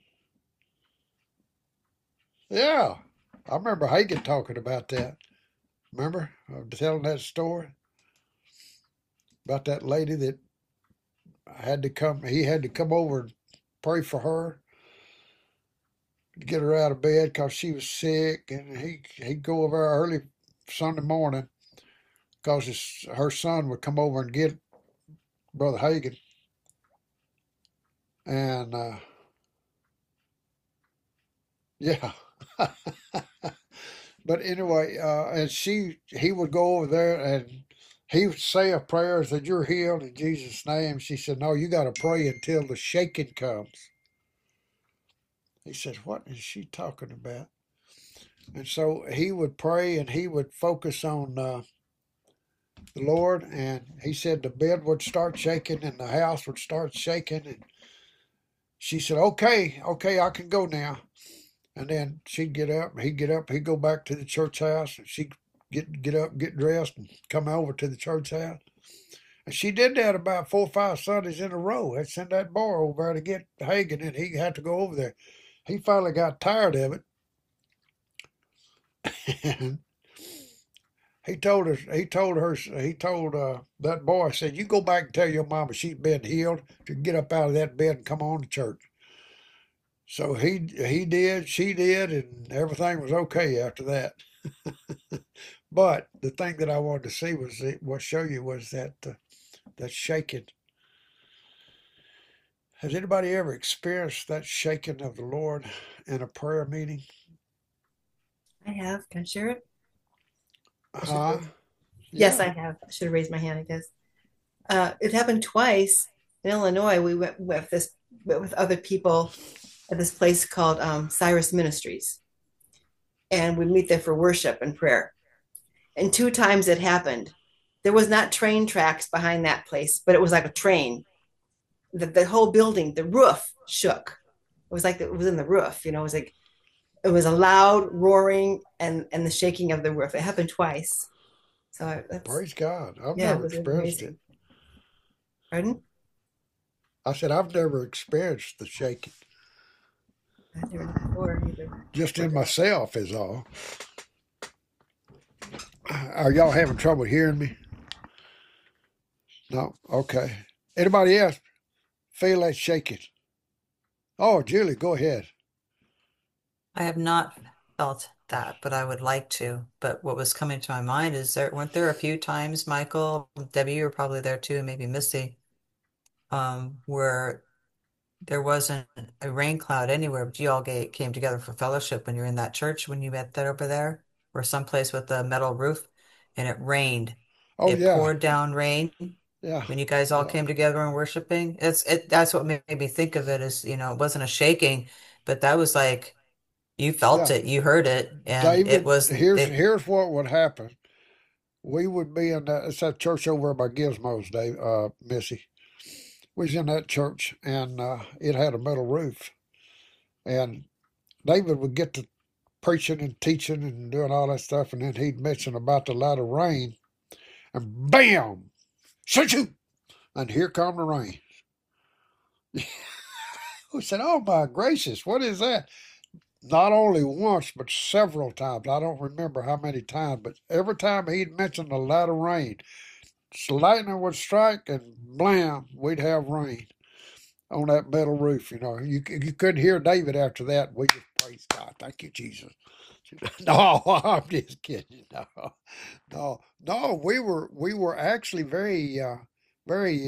Yeah, I remember Hagen talking about that. Remember, telling that story about that lady that had to come. He had to come over and pray for her to get her out of bed because she was sick, and he'd go over early Sunday morning because her son would come over and get Brother Hagen, and yeah. But anyway, and he would go over there and he would say a prayer, said, "You're healed in Jesus' name." She said, "No, you got to pray until the shaking comes." He said, "What is she talking about?" And so he would pray and he would focus on the Lord. And he said the bed would start shaking and the house would start shaking. And she said, okay, I can go now. And then she'd get up, he'd get up, he'd go back to the church house, and she'd get up, get dressed, and come over to the church house. And she did that about 4 or 5 Sundays in a row. I'd send that boy over there to get Hagen, and he had to go over there. He finally got tired of it. And he told that boy, said, "You go back and tell your mama she's been healed to get up out of that bed and come on to church." So he did, she did, and everything was okay after that. But the thing that I wanted to see was what show you was that shaking. Has anybody ever experienced that shaking of the Lord in a prayer meeting? I have. Can I share it? I should Huh? raise- Yes, Yeah. I have. I should have raised my hand, I guess. It happened twice in Illinois. We went with other people at this place called Cyrus Ministries, and we meet there for worship and prayer. And two times it happened. There was not train tracks behind that place, but it was like a train. The whole building, the roof shook. It was like it was in the roof. It was like it was a loud roaring and the shaking of the roof. It happened twice. So that's Praise God. I've yeah, it never was experienced it. amazing. Pardon? I said I've never experienced the shaking. I've never done it before either. Just in myself is all. Are y'all having trouble hearing me? No? Okay. Anybody else feel that shaking? Oh, Julie, go ahead. I have not felt that, but I would like to. But what was coming to my mind is weren't there a few times, Michael, Debbie, you were probably there too, maybe Missy, where there wasn't a rain cloud anywhere, but you all came together for fellowship when you're in that church when you met that over there, or someplace with a metal roof, and it rained. Oh, It yeah. poured down rain Yeah. when you guys all Yeah. came together and worshiping. That's what made me think of it as, it wasn't a shaking, but that was like you felt Yeah. it, you heard it, and it David, was here's it. here's what would happen. We would be in it's that church over by Gizmos, Dave, Missy. We was in that church, and it had a metal roof. And David would get to preaching and teaching and doing all that stuff, and then he'd mention about the light of rain, and bam, shoo, and here come the rain. We said, "Oh my gracious, what is that?" Not only once, but several times. I don't remember how many times, but every time he'd mention the light of rain, lightning would strike, and blam, we'd have rain on that metal roof. You couldn't hear David after that. We just praise God. Thank you, Jesus. No, I'm just kidding. No, no, no. We were actually very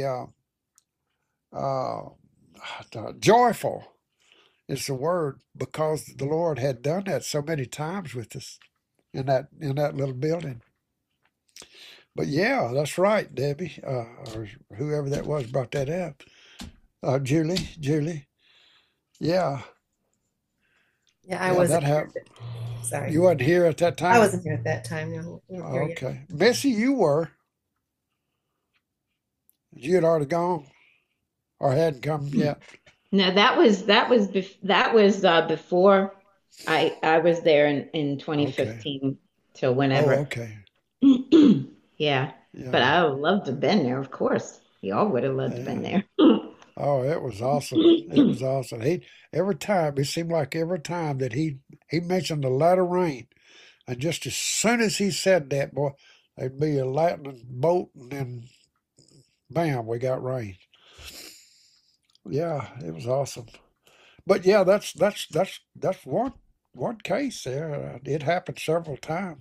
uh, joyful is the word, because the Lord had done that so many times with us in that little building. But yeah, that's right, Debbie, or whoever that was brought that up. Julie. Yeah, Yeah, I yeah, that wasn't here. happened. Sorry. You wasn't here at that I time? wasn't here at that time. No, we weren't here yet. Okay. Missy, you were. You had already gone or hadn't come yet. No, that was before I was there in Okay. 2015 till Oh, whenever. okay. Yeah, but Yeah. I would love to have been there, of course. Y'all would have loved to have been Yeah. there. Oh, it was awesome. It was awesome. It seemed like every time that he mentioned the latter rain, and just as soon as he said that, boy, there'd be a lightning bolt, and then bam, we got rain. Yeah, it was awesome. But yeah, that's one case there. It happened several times.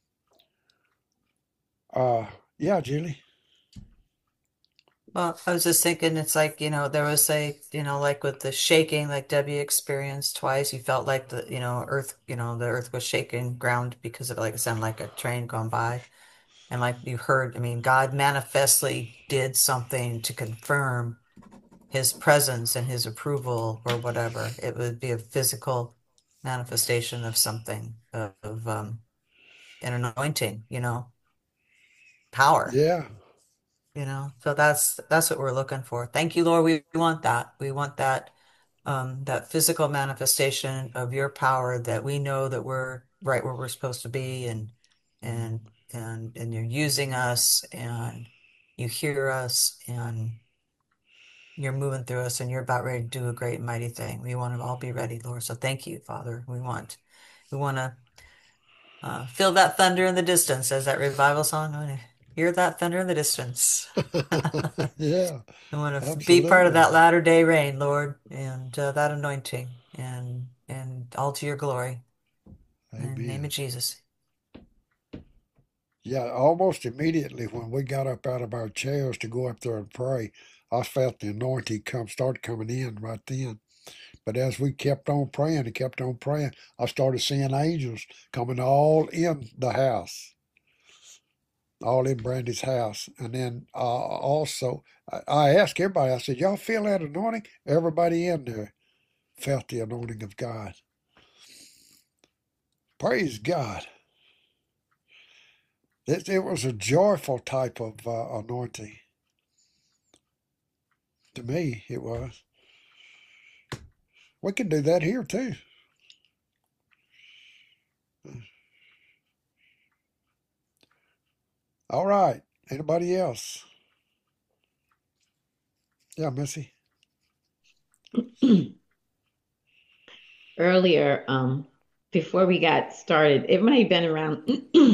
Uh, yeah, Julie. Well, I was just thinking, it's like, there was like with the shaking, like Debbie experienced twice, you felt like the earth was shaking ground because of like it sounded like a train going by. And like you heard, I mean, God manifestly did something to confirm his presence and his approval or whatever. It would be a physical manifestation of something, of an anointing, power. Yeah, So that's what we're looking for. Thank you, Lord. We want that. We want that physical manifestation of your power, that we know that we're right where we're supposed to be, and and you're using us, and you hear us, and you're moving through us, and you're about ready to do a great and mighty thing. We want to all be ready, Lord. So thank you, Father. We want to feel that thunder in the distance, as that revival song. I want to hear that thunder in the distance. I yeah, want to be part of absolutely. that latter day rain, Lord, and that anointing. and all to your glory. In the name Amen. of Jesus. Yeah, almost immediately when we got up out of our chairs to go up there and pray, I felt the anointing start coming in right then. But as we kept on praying and kept on praying, I started seeing angels coming all in the house, all in Brandy's house. And then also, I asked everybody, I said, y'all feel that anointing? Everybody in there felt the anointing of God. Praise God. It was a joyful type of anointing. To me, it was. We can do that here too. All right. Anybody else? Yeah, Missy. Earlier, before we got started, it might have been around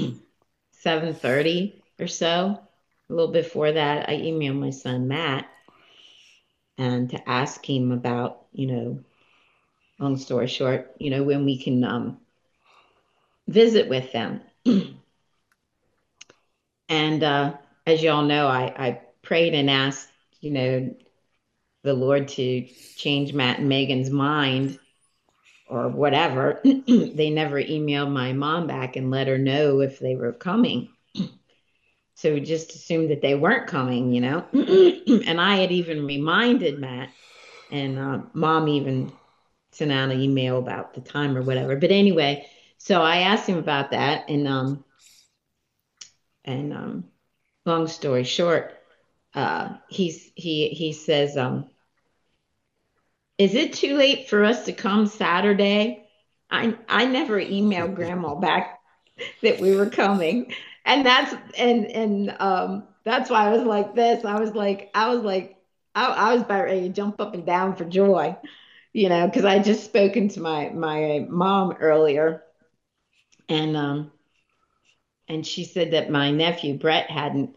7:30 or so. A little before that, I emailed my son Matt and to ask him about, long story short, when we can visit with them. And as y'all know, I prayed and asked, the Lord to change Matt and Megan's mind or whatever. They never emailed my mom back and let her know if they were coming. So we just assumed that they weren't coming, And I had even reminded Matt, and mom even sent out an email about the time or whatever. But anyway, so I asked him about that, and long story short, he says, is it too late for us to come Saturday? I never emailed grandma back that we were coming. And that's why I was like this. I was about ready to jump up and down for joy, because I just spoken to my mom earlier, and she said that my nephew Brett hadn't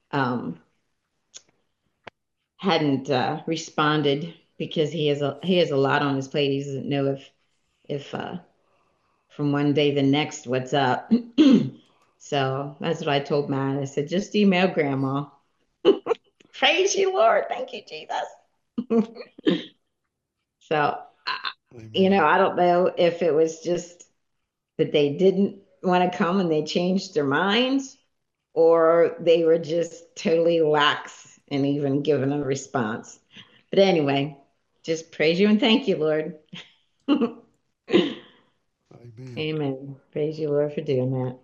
responded because he has a lot on his plate. He doesn't know if from one day to the next what's up. So that's what I told Matt. I said, just email grandma. Praise you, Lord. Thank you, Jesus. So, I don't know if it was just that they didn't want to come and they changed their minds, or they were just totally lax in even giving a response. But anyway, just praise you and thank you, Lord. Amen. Amen. Praise you, Lord, for doing that.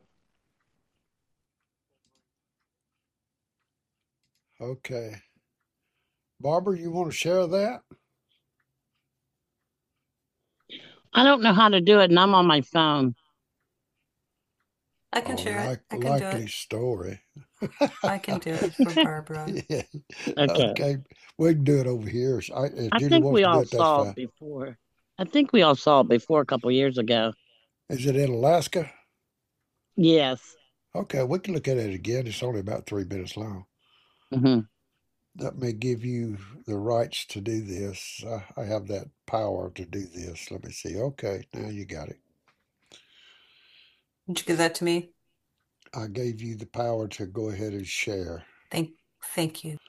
Okay. Barbara, you want to share that? I don't know how to do it, and I'm on my phone. I can share it. I can do Likely it. story. I can do it for Barbara. Yeah. Okay. Okay. We can do it over here. If I Julie think wants we to do all it, that's saw it fine. before. I think we all saw it before a couple years ago. Is it in Alaska? Yes. Okay, we can look at it again. It's only about 3 minutes long. Mm-hmm. That may give you the rights to do this. I have that power to do this. Let me see. Okay, now you got it. Did you give that to me? I gave you the power to go ahead and share. Thank you.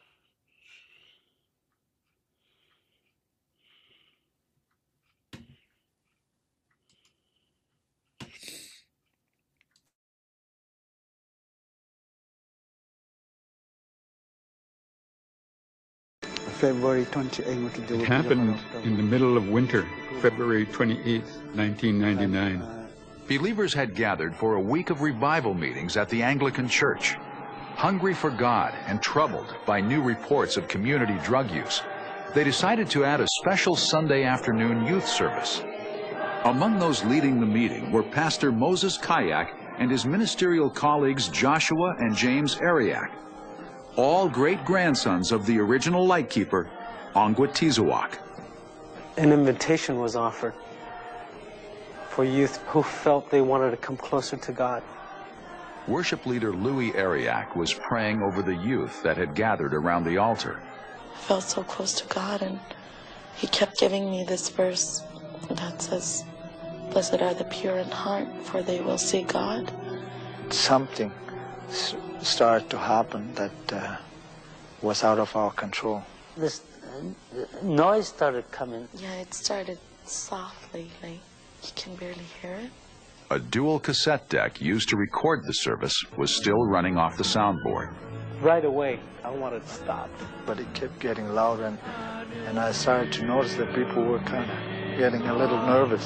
February 28th. It happened in the middle of winter, February 28th, 1999. Believers had gathered for a week of revival meetings at the Anglican Church. Hungry for God and troubled by new reports of community drug use, they decided to add a special Sunday afternoon youth service. Among those leading the meeting were Pastor Moses Kayak and his ministerial colleagues Joshua and James Ariak, all great-grandsons of the original lightkeeper, Ongwat Tizoak. An invitation was offered for youth who felt they wanted to come closer to God. Worship leader Louis Ariak was praying over the youth that had gathered around the altar. I felt so close to God, and he kept giving me this verse that says, "Blessed are the pure in heart, for they will see God." Something started to happen that was out of our control. This noise started coming. Yeah, it started softly, like you can barely hear it. A dual cassette deck used to record the service was still running off the soundboard. Right away, I wanted to stop. But it kept getting louder, and I started to notice that people were kind of getting a little nervous.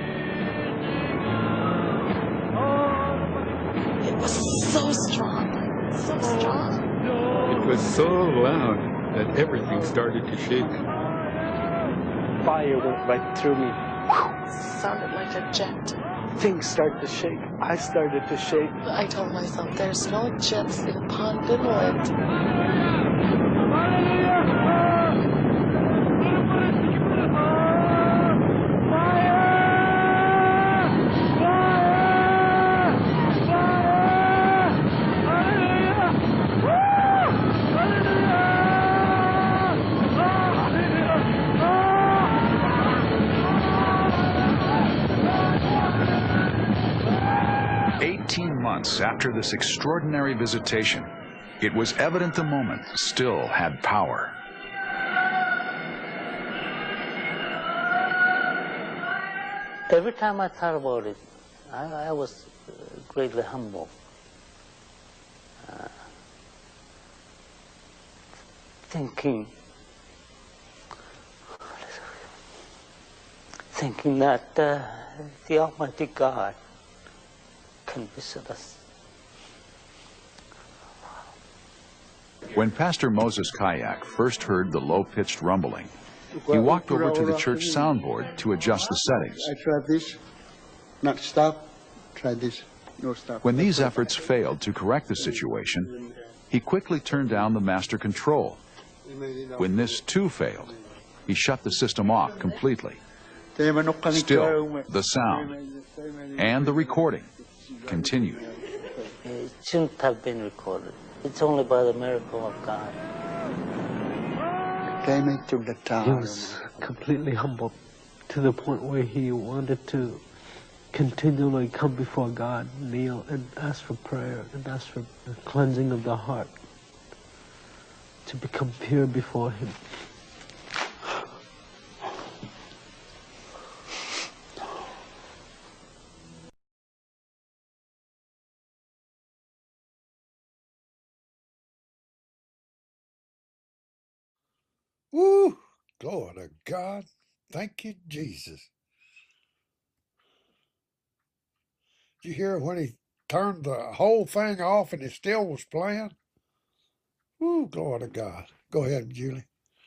It was so strong, so strong. It was so loud that everything started to shake. Fire went right through me. It sounded like a jet. Things started to shake. I started to shake. I told myself, there's no jets in Pond Inlet. After this extraordinary visitation, it was evident the moment still had power. Every time I thought about it, I was greatly humble. Thinking that the Almighty God can visit us. When Pastor Moses Kayak first heard the low-pitched rumbling, he walked over to the church soundboard to adjust the settings. I tried this, not stop, try this, no stop. When these efforts failed to correct the situation, he quickly turned down the master control. When this too failed, he shut the system off completely. Still, the sound and the recording continued. It shouldn't have been recorded. It's only by the miracle of God. Came into the town. He was completely humble to the point where he wanted to continually come before God, kneel and ask for prayer and ask for the cleansing of the heart, to become pure before Him. Woo! Glory to God. Thank you, Jesus. Did you hear when he turned the whole thing off and it still was playing? Woo! Glory to God. Go ahead, Julie.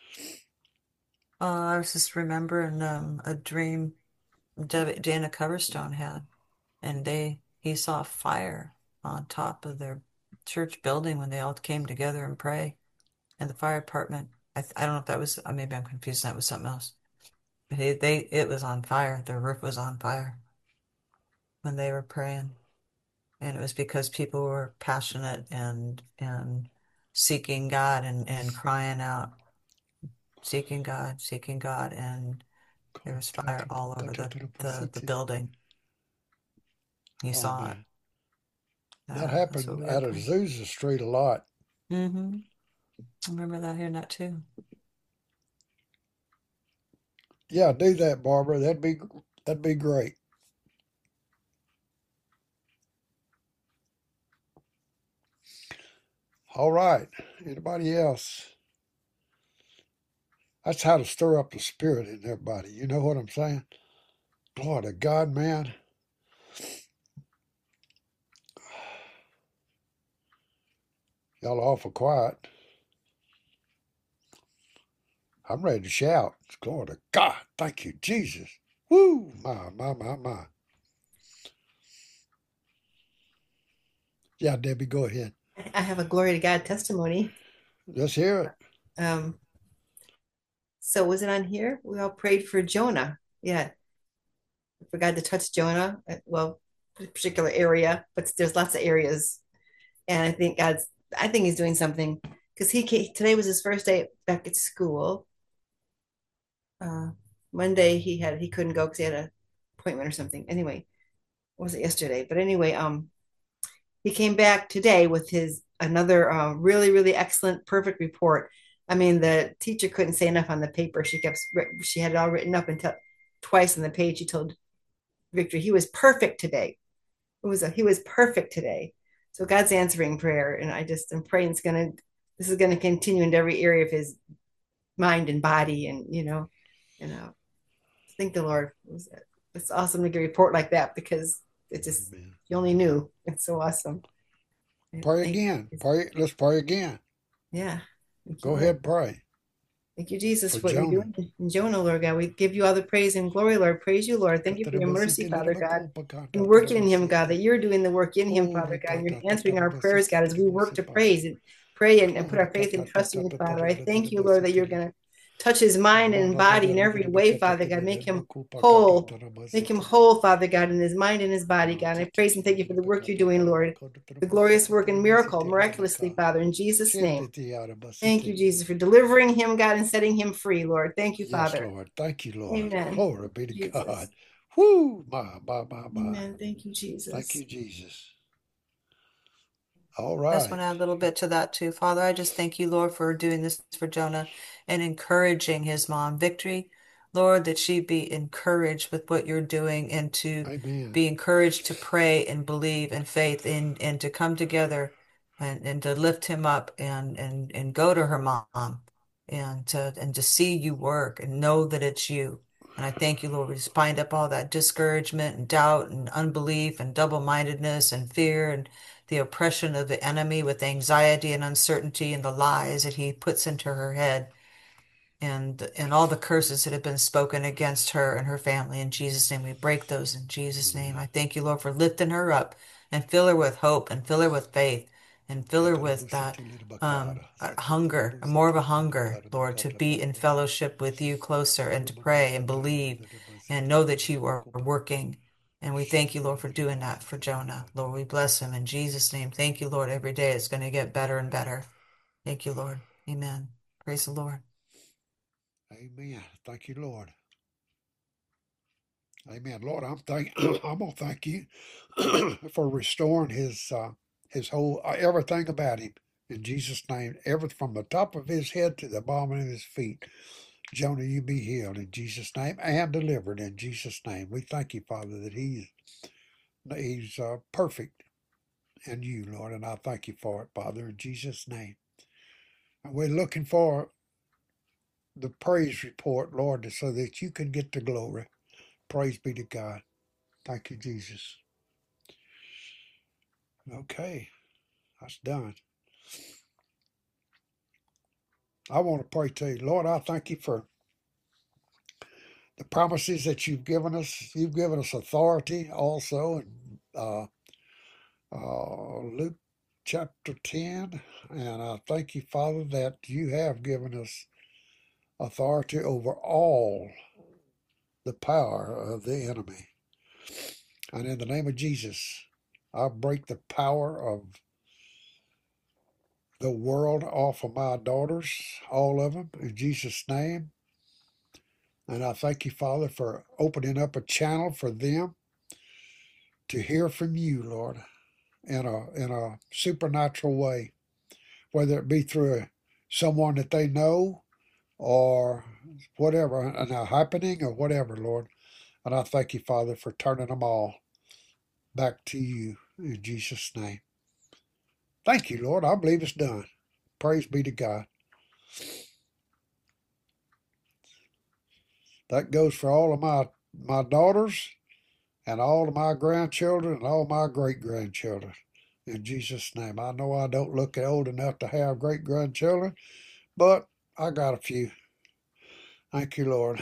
I was just remembering a dream Dana Coverstone had, and he saw fire on top of their church building when they all came together and pray, and the fire department. I don't know if that was, maybe I'm confusing that with something else. But it was on fire. The roof was on fire when they were praying. And it was because people were passionate and seeking God and crying out, seeking God, and there was fire all over the building. You saw it. That happened at Azusa Street a lot. Mm-hmm. I remember that, hearing that too. Yeah, do that, Barbara. That'd be great. All right. Anybody else? That's how to stir up the spirit in everybody. You know what I'm saying? Glory to God, man. Y'all are awful quiet. I'm ready to shout. Glory to God. Thank you, Jesus. Woo! My. Yeah, Debbie, go ahead. I have a glory to God testimony. Let's hear it. So was it on here? We all prayed for Jonah. Yeah. For God to touch Jonah. Well, a particular area, but there's lots of areas. And I think he's doing something, because today was his first day back at school. Monday he couldn't go because he had an appointment or something. Anyway, was it yesterday? But anyway, he came back today with his another really, really excellent, perfect report. I mean, the teacher couldn't say enough on the paper. She had it all written up until twice on the page. She told Victor he was perfect today. He was perfect today. So God's answering prayer, and I'm praying this is gonna continue into every area of his mind and body, and thank the Lord. It's awesome to get a report like that because you only knew. It's so awesome. Pray again. Let's pray again. Yeah. Go ahead, pray. Thank you, Jesus, For for what you're doing in Jonah, Lord God. We give you all the praise and glory, Lord. Praise you, Lord. Thank you for your mercy, Father God, and working in him, God, that you're doing the work in him, Father God. And you're answering our prayers, God, as we work to praise and pray and put our faith and trust in you, Father. I thank you, Lord, that you're going to touch his mind and body in every way, Father God. Make him whole. Make him whole, Father God, in his mind and his body, God. And I praise and thank you for the work you're doing, Lord. The glorious work and miraculously, Father, in Jesus' name. Thank you, Jesus, for delivering him, God, and setting him free, Lord. Thank you, Father. Yes, Lord. Thank you, Lord. Amen. Glory be to Jesus. God. Woo! My. Amen. Thank you, Jesus. Thank you, Jesus. All I just right. want to add a little bit to that too. Father, I just thank you, Lord, for doing this for Jonah and encouraging his mom, Victory. Lord, that she be encouraged with what you're doing and to Amen. be encouraged to pray and believe in faith and to come together and to lift him up and go to her mom and to see you work and know that it's you. And I thank you, Lord. We just bind up all that discouragement and doubt and unbelief and double-mindedness and fear and the oppression of the enemy with anxiety and uncertainty and the lies that he puts into her head and all the curses that have been spoken against her and her family. In Jesus' name, we break those in Jesus' name. I thank you, Lord, for lifting her up and fill her with hope and fill her with faith and fill her with that hunger, more of a hunger, Lord, to be in fellowship with you closer and to pray and believe and know that you are working. And we thank you, Lord, for doing that for Jonah. Lord, we bless him in Jesus' name. Thank you, Lord. Every day it's going to get better and better. Thank you, Lord. Amen. Praise the Lord. Amen. Thank you, Lord. Amen. Lord, I'm gonna thank you for restoring his whole everything about him in Jesus' name. From the top of his head to the bottom of his feet. Jonah, you be healed in Jesus' name and delivered in Jesus' name. We thank you, Father, that he's perfect in you, Lord, and I thank you for it, Father, in Jesus' name. And we're looking for the praise report, Lord, so that you can get the glory. Praise be to God. Thank you, Jesus. Okay, that's done. I want to pray to you. Lord, I thank you for the promises that you've given us. You've given us authority also in Luke chapter 10. And I thank you, Father, that you have given us authority over all the power of the enemy. And in the name of Jesus, I break the power of the world off of my daughters, all of them, in Jesus' name. And I thank you, Father, for opening up a channel for them to hear from you, Lord, in a supernatural way, whether it be through someone that they know or whatever, and a happening or whatever, Lord. And I thank you, Father, for turning them all back to you in Jesus' name. Thank you, Lord. I believe it's done. Praise be to God. That goes for all of my daughters and all of my grandchildren and all my great-grandchildren. In Jesus' name. I know I don't look old enough to have great-grandchildren, but I got a few. Thank you, Lord.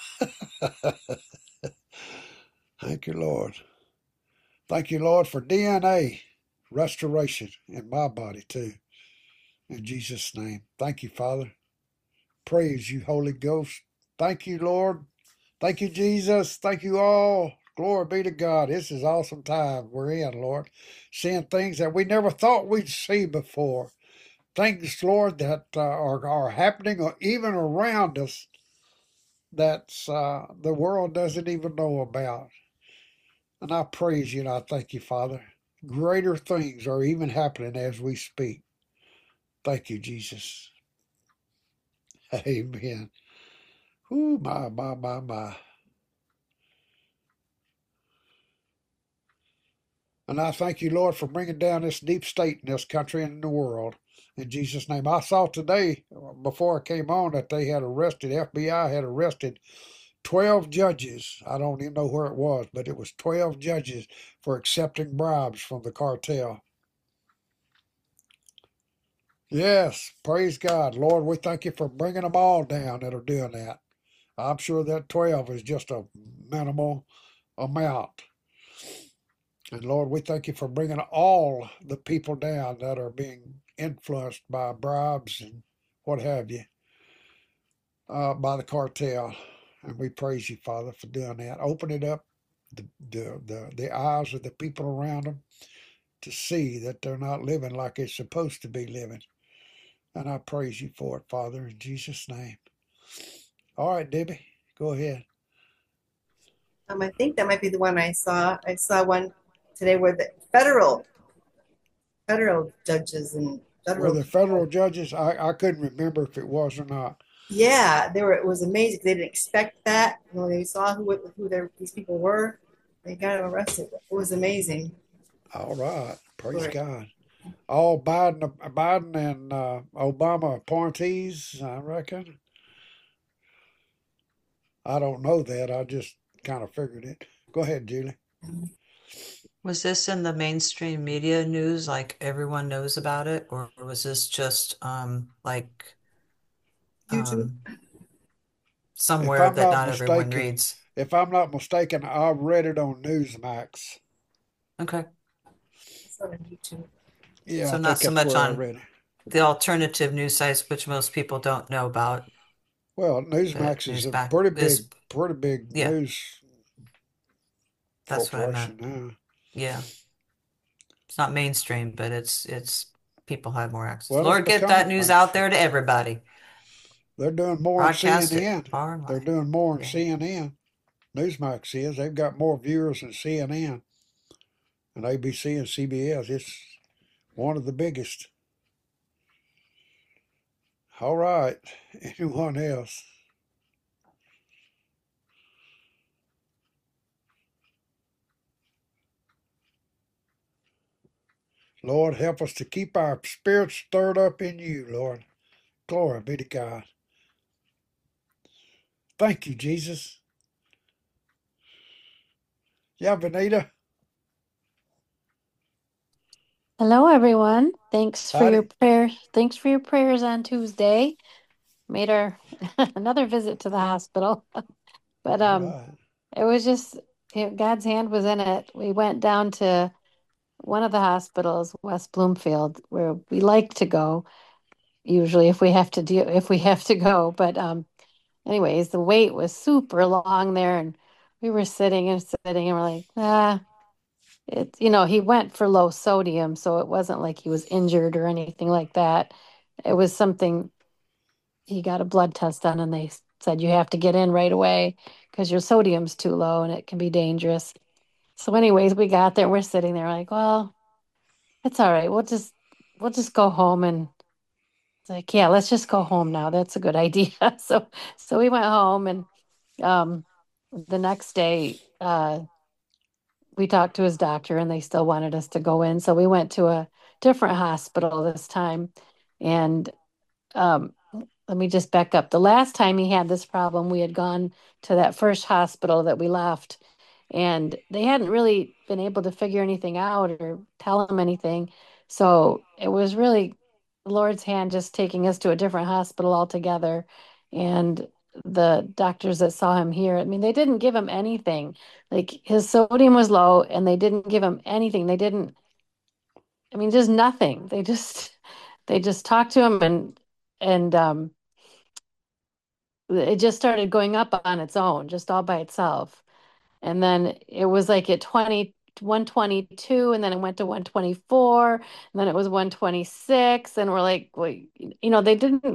Thank you, Lord. Thank you, Lord, for DNA restoration in my body, too. In Jesus' name. Thank you, Father. Praise you, Holy Ghost. Thank you, Lord. Thank you, Jesus. Thank you all. Glory be to God. This is awesome time we're in, Lord. Seeing things that we never thought we'd see before. Things, Lord, that are happening or even around us that's the world doesn't even know about. And I praise you and I thank you, Father. Greater things are even happening as we speak. Thank you, Jesus. Amen. Ooh, my. And I thank you, Lord, for bringing down this deep state in this country and in the world. In Jesus' name. I saw today, before I came on, that they had arrested, FBI had arrested 12 judges. I don't even know where it was, but it was 12 judges for accepting bribes from the cartel. Yes, praise God. Lord, we thank you for bringing them all down that are doing that. I'm sure that 12 is just a minimal amount. And Lord, we thank you for bringing all the people down that are being influenced by bribes and what have you, by the cartel. And we praise you, Father, for doing that. Open it up, the eyes of the people around them to see that they're not living like they're supposed to be living. And I praise you for it, Father, in Jesus' name. All right, Debbie, go ahead. I think that might be the one I saw. I saw one today where the federal judges and Were the federal judges? I couldn't remember if it was or not. Yeah, it was amazing. They didn't expect that. When they saw who these people were, they got them arrested. It was amazing. All right, praise God. All Biden and Obama appointees, I reckon. I don't know that. I just kind of figured it. Go ahead, Julie. Was this in the mainstream media news, like everyone knows about it, or was this just like YouTube? Somewhere that not everyone reads? If I'm not mistaken, I read it on Newsmax. Okay. It's on YouTube. Yeah, So I not think so that's much where I on read it. the alternative news sites, which most people don't know about. Well, Newsmax is a pretty big yeah, news that's what I corporation meant. now. Yeah. It's not mainstream, but it's people have more access. Well, Lord, get that news out there to everybody. They're doing more on Broadcast it CNN. far and They're wide. doing more on Yeah. CNN. Newsmax is. They've got more viewers than CNN and ABC and CBS. It's one of the biggest. All right. Anyone else? Lord, help us to keep our spirits stirred up in you, Lord. Glory be to God. Thank you, Jesus. Yeah, Benita. Hello, everyone. Thanks for your Howdy. prayer. Thanks for your prayers on Tuesday. Made our another visit to the hospital, but All right. it was just God's hand was in it. We went down to one of the hospitals, West Bloomfield, where we like to go usually if we have to go. But anyways, the wait was super long there, and we were sitting and sitting, and we're like, he went for low sodium, so it wasn't like he was injured or anything like that. It was something he got a blood test done, and they said you have to get in right away because your sodium's too low and it can be dangerous. So, anyways, we got there. We're sitting there like, well, it's all right. We'll just go home, and it's like, yeah, let's just go home now. That's a good idea. So we went home, and the next day, we talked to his doctor and they still wanted us to go in. So we went to a different hospital this time. And um, let me just back up. The last time he had this problem, we had gone to that first hospital that we left, and they hadn't really been able to figure anything out or tell him anything. So it was really the Lord's hand just taking us to a different hospital altogether. And the doctors that saw him here, I mean, they didn't give him anything. Like his sodium was low and they didn't give him anything. They didn't, I mean, just nothing. They just talked to him and it just started going up on its own, just all by itself. And then it was like at 122, and then it went to 124, and then it was 126, and we're like, wait, they didn't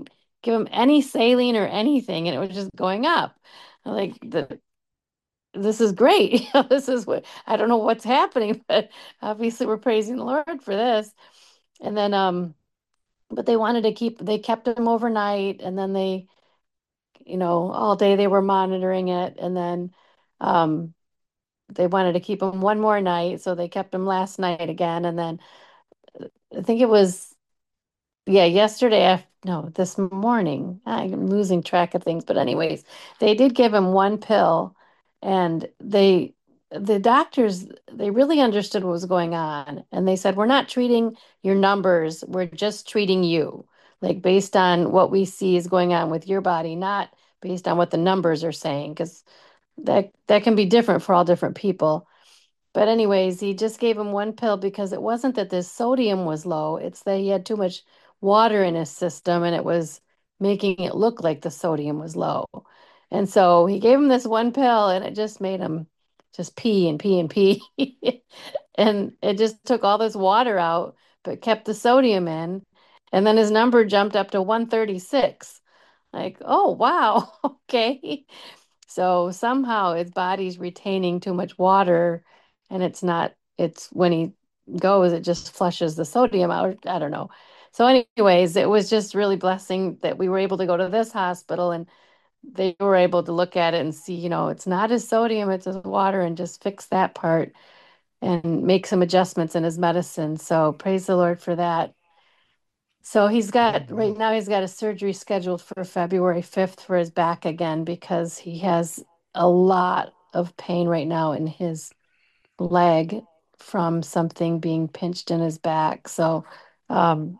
give him any saline or anything, and it was just going up. I'm like, this is great. This is what, I don't know what's happening, but obviously we're praising the Lord for this. And then, but they kept him overnight, and then they, all day they were monitoring it, and then, they wanted to keep him one more night, so they kept him last night again, and then I think it was, yeah, no, this morning. I'm losing track of things, but anyways, they did give him one pill, and the doctors, they really understood what was going on, and they said, we're not treating your numbers, we're just treating you, like based on what we see is going on with your body, not based on what the numbers are saying, because that can be different for all different people. But anyways, he just gave him one pill because it wasn't that the sodium was low, it's that he had too much water in his system and it was making it look like the sodium was low. And so he gave him this one pill and it just made him just pee and pee and pee. And it just took all this water out, but kept the sodium in. And then his number jumped up to 136. Like, oh, wow. Okay. So somehow his body's retaining too much water, and it's when he goes, it just flushes the sodium out. I don't know. So, anyways, it was just really blessing that we were able to go to this hospital and they were able to look at it and see, it's not his sodium, it's his water, and just fix that part and make some adjustments in his medicine. So, praise the Lord for that. So right now he's got a surgery scheduled for February 5th for his back again because he has a lot of pain right now in his leg from something being pinched in his back. Um,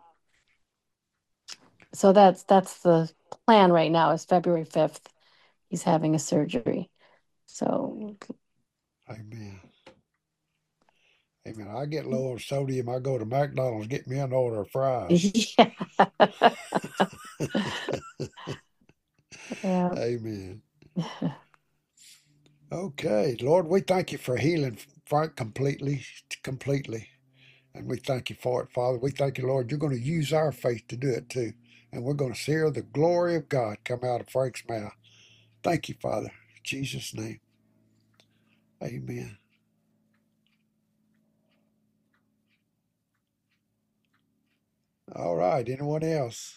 so that's the plan right now is February 5th. He's having a surgery. So Amen. Amen. I get low on sodium. I go to McDonald's, get me an order of fries. yeah. Yeah. Amen. Okay, Lord, we thank you for healing Frank completely. And we thank you for it, Father. We thank you, Lord, you're going to use our faith to do it too. And we're going to see the glory of God come out of Frank's mouth. Thank you, Father. In Jesus' name. Amen. All right. Anyone else?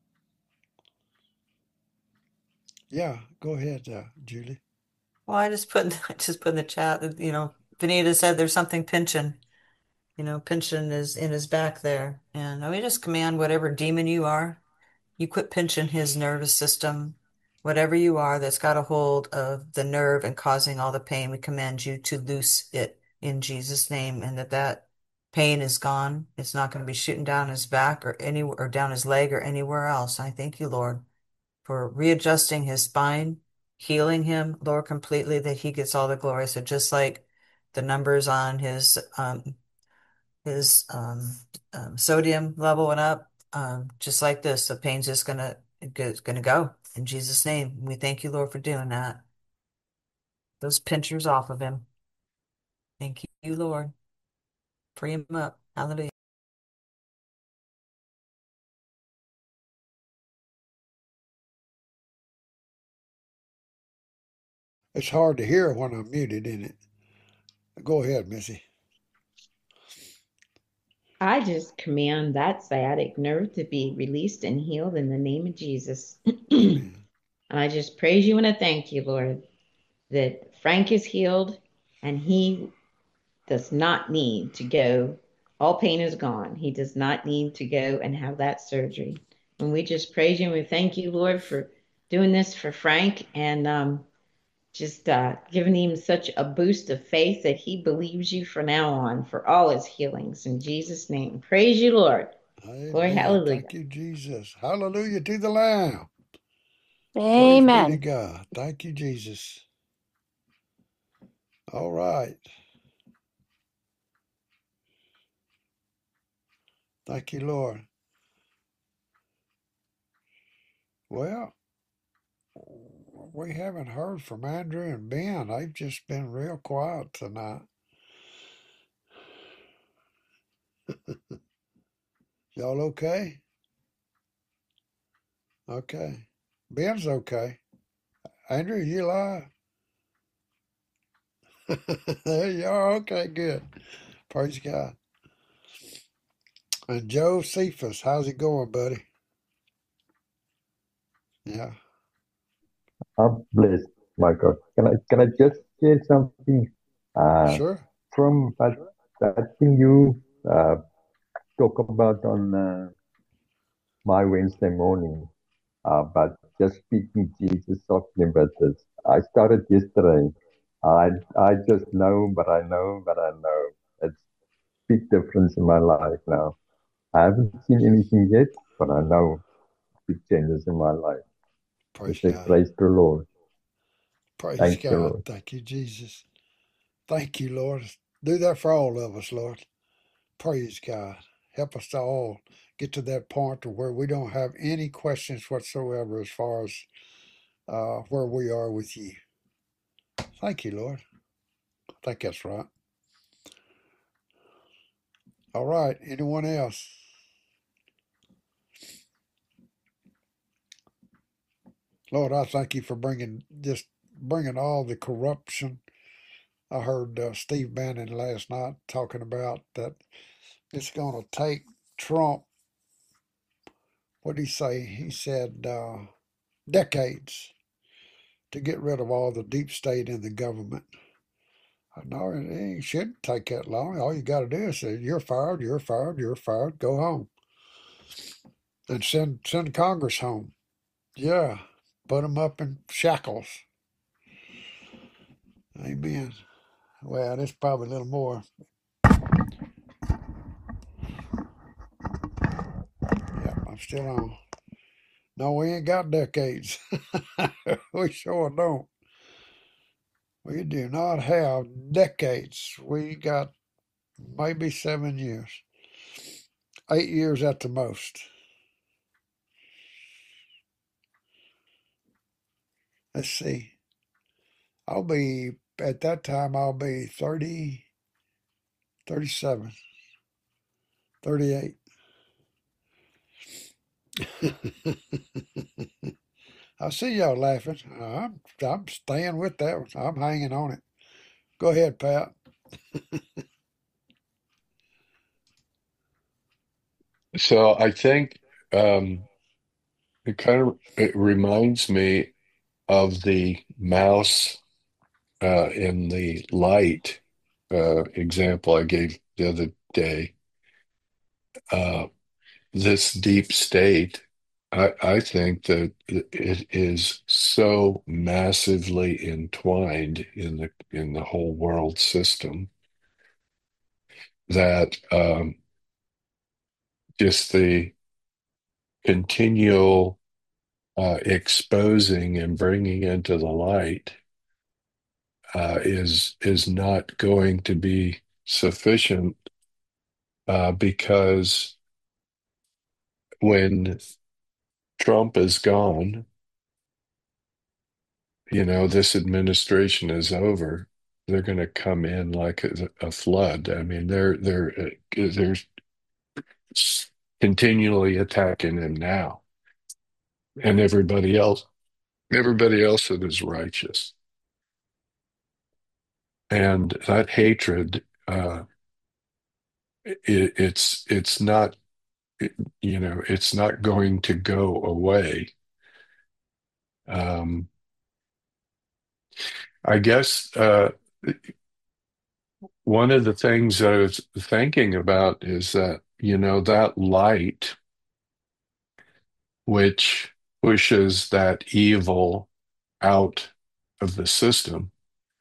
Yeah, go ahead, Julie. Well, I just put in the chat that, Vanita said there's something pinching. Pinching is in his back there. And we just command whatever demon you are, you quit pinching his nervous system. Whatever you are that's got a hold of the nerve and causing all the pain, we command you to loose it in Jesus' name, and that pain is gone. It's not going to be shooting down his back or down his leg or anywhere else. I thank you, Lord, for readjusting his spine, healing him, Lord, completely, that he gets all the glory. So just like the numbers on his sodium level went up, just like this, the pain's just gonna go in Jesus' name. We thank you, Lord, for doing that. Those pinchers off of him. Thank you, Lord. Free him up. Hallelujah. It's hard to hear when I'm muted, isn't it? Go ahead, Missy. I just command that sciatic nerve to be released and healed in the name of Jesus. And I just praise you and I thank you, Lord, that Frank is healed and he does not need to go. All pain is gone. He does not need to go and have that surgery. And we just praise you and we thank you, Lord, for doing this for Frank and just giving him such a boost of faith that he believes you from now on for all his healings. In Jesus' name. Praise you, Lord. Amen. Glory, hallelujah. Thank you, Jesus. Hallelujah to the Lamb. Amen. Praise be to God. Thank you, Jesus. All right. Thank you, Lord. Well, we haven't heard from Andrew and Ben. They've just been real quiet tonight. Y'all okay? Okay. Ben's okay. Andrew, you alive? There you are. Okay, good. Praise God. And Joe Cephas, how's it going, buddy? Yeah. I'm blessed, my God. Can I just share something Sure. from that thing you talk about on my Wednesday morning about just speaking Jesus softly about this. I started yesterday. I just know, but I know, but I know. It's big difference in my life now. I haven't seen anything yet, but I know big changes in my life. Praise Say, God. praise the Lord. Praise Thank you, God. Lord. Thank you, Jesus. Thank you, Lord. Do that for all of us, Lord. Praise God. Help us to all get to that point to where we don't have any questions whatsoever as far as where we are with you. Thank you, Lord. I think that's right. All right. Anyone else? Lord, I thank you for bringing all the corruption. I heard Steve Bannon last night talking about that it's going to take Trump. What did he say? He said decades to get rid of all the deep state in the government. No, it shouldn't take that long. All you got to do is say, "You're fired. You're fired. You're fired. Go home," and send Congress home. Yeah, put them up in shackles. Amen. Well, there's probably a little more. Yeah, I'm still on. No, we ain't got decades. We sure don't. We do not have decades. We got maybe 7 years, 8 years at the most. Let's see. At that time, I'll be 30, 37, 38. I see y'all laughing. I'm staying with that one. I'm hanging on it. Go ahead, Pat. So I think it reminds me of the mouse in the light example I gave the other day. This deep state, I think that it is so massively entwined in the whole world system that just the continual exposing and bringing into the light is not going to be sufficient because when Trump is gone, this administration is over. They're going to come in like a flood. I mean, they're continually attacking him now, and everybody else that is righteous, and that hatred. It's not, it's not going to go away. I guess one of the things I was thinking about is that, that light which pushes that evil out of the system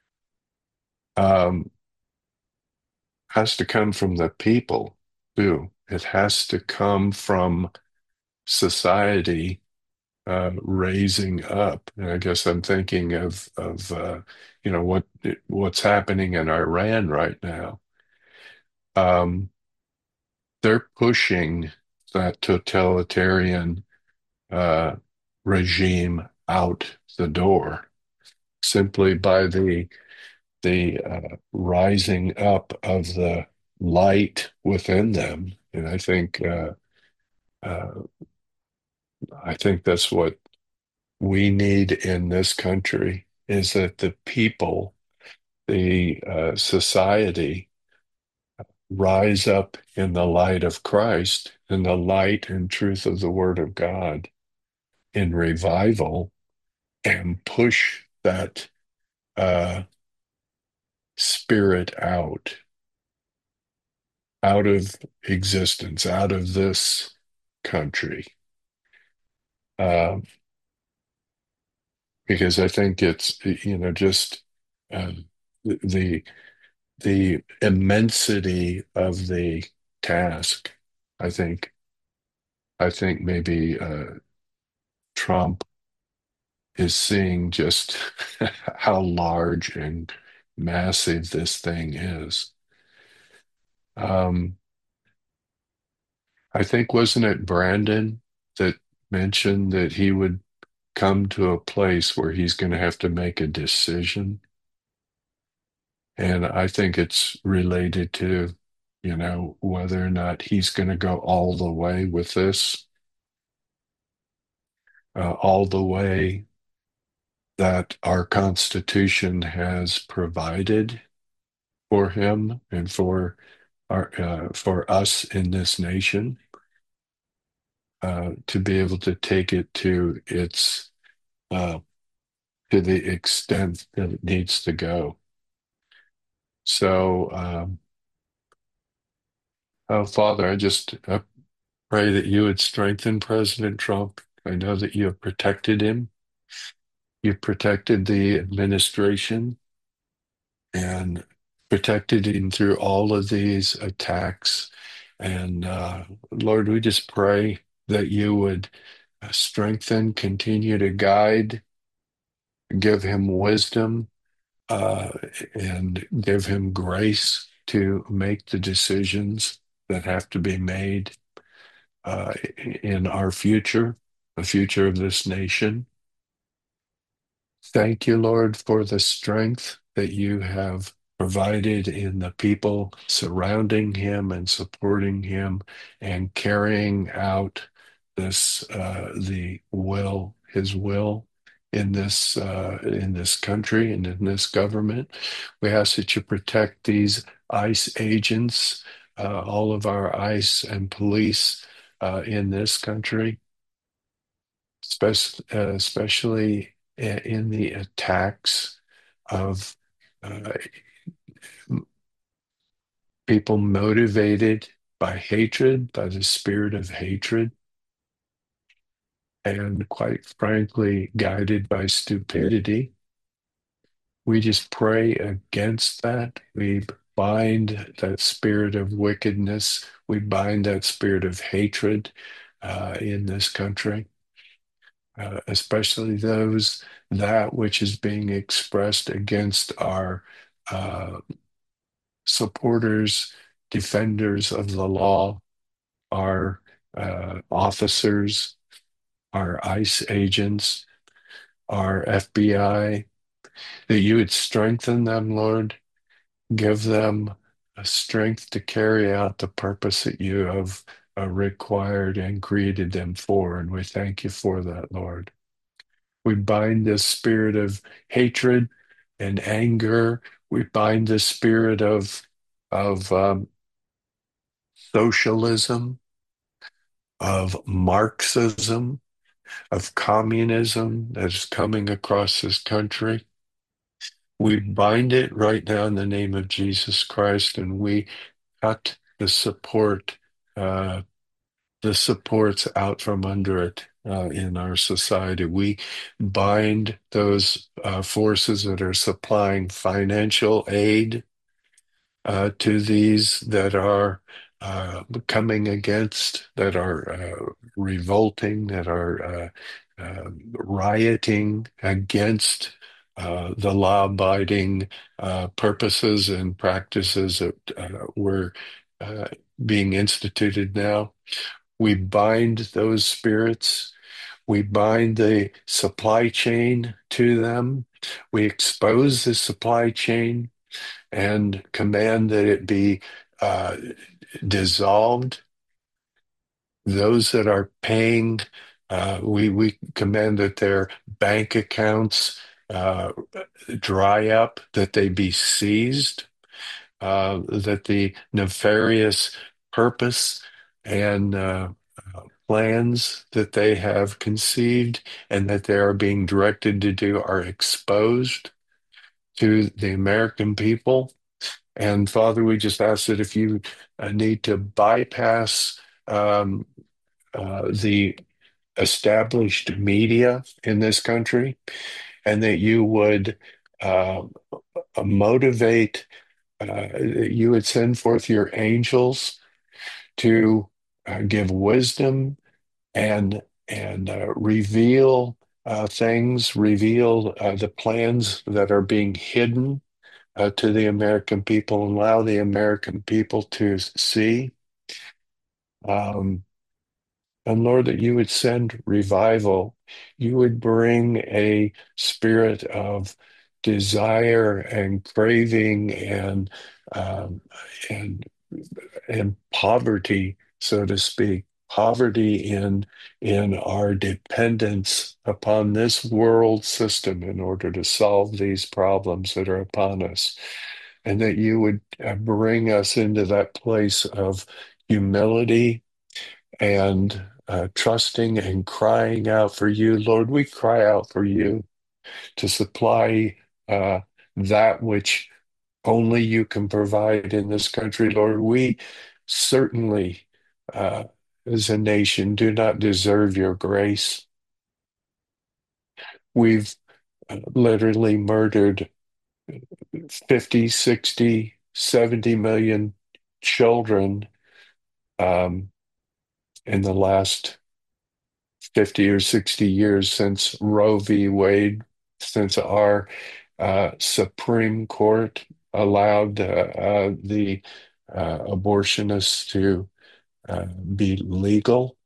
has to come from the people too. It has to come from society raising up. And I guess I'm thinking of what's happening in Iran right now. They're pushing that totalitarian regime out the door simply by the rising up of the light within them. And I think I think that's what we need in this country, is that the people, the society, rise up in the light of Christ, in the light and truth of the Word of God, in revival, and push that spirit out of existence, out of this country. Because I think it's, just the the immensity of the task. I think maybe Trump is seeing just how large and massive this thing is. I think, wasn't it Brandon that mentioned that he would come to a place where he's going to have to make a decision? And I think it's related to, whether or not he's going to go all the way with this, all the way that our Constitution has provided for him and for us in this nation, to be able to take it to its to the extent that it needs to go. So, Father, I pray that you would strengthen President Trump. I know that you have protected him. You've protected the administration and protected him through all of these attacks. And Lord, we just pray that you would strengthen, continue to guide, give him wisdom, and give him grace to make the decisions that have to be made in our future, the future of this nation. Thank you, Lord, for the strength that you have provided in the people surrounding him and supporting him and carrying out his will in this country and in this government. We ask that you protect these ICE agents, all of our ICE and police in this country, especially in the attacks of people motivated by hatred, by the spirit of hatred, and quite frankly, guided by stupidity. We just pray against that. We bind that spirit of wickedness. We bind that spirit of hatred in this country, especially that which is being expressed against our supporters, defenders of the law, our officers, our ICE agents, our FBI, that you would strengthen them, Lord, give them a strength to carry out the purpose that you have required and created them for. And we thank you for that, Lord. We bind this spirit of hatred and anger. We bind the spirit of socialism, of Marxism, of communism that is coming across this country. We bind it right now in the name of Jesus Christ, and we cut the supports out from under it in our society. We bind those forces that are supplying financial aid to these that are coming against, that are revolting, that are rioting against the law-abiding purposes and practices that were being instituted now. We bind those spirits. We bind the supply chain to them. We expose the supply chain and command that it be dissolved. Those that are paying We command that their bank accounts dry up, that they be seized, that the nefarious purpose and plans that they have conceived and that they are being directed to do are exposed to the American people. And Father, we just ask that if you need to bypass the established media in this country, and that you would uh, motivate, you would send forth your angels to give wisdom and reveal things, reveal the plans that are being hidden to the American people, and allow the American people to see. Um, and Lord, that you would send revival. You would bring a spirit of desire and craving um, and and poverty, so to speak, poverty in our dependence upon this world system in order to solve these problems that are upon us, and that you would bring us into that place of humility and trusting and crying out for you. Lord, we cry out for you to supply that which only you can provide in this country, Lord. We certainly, uh, as a nation, do not deserve your grace. We've literally murdered 50, 60, 70 million children in the last 50 or 60 years since Roe v. Wade, since our Supreme Court allowed the abortionists to be legal.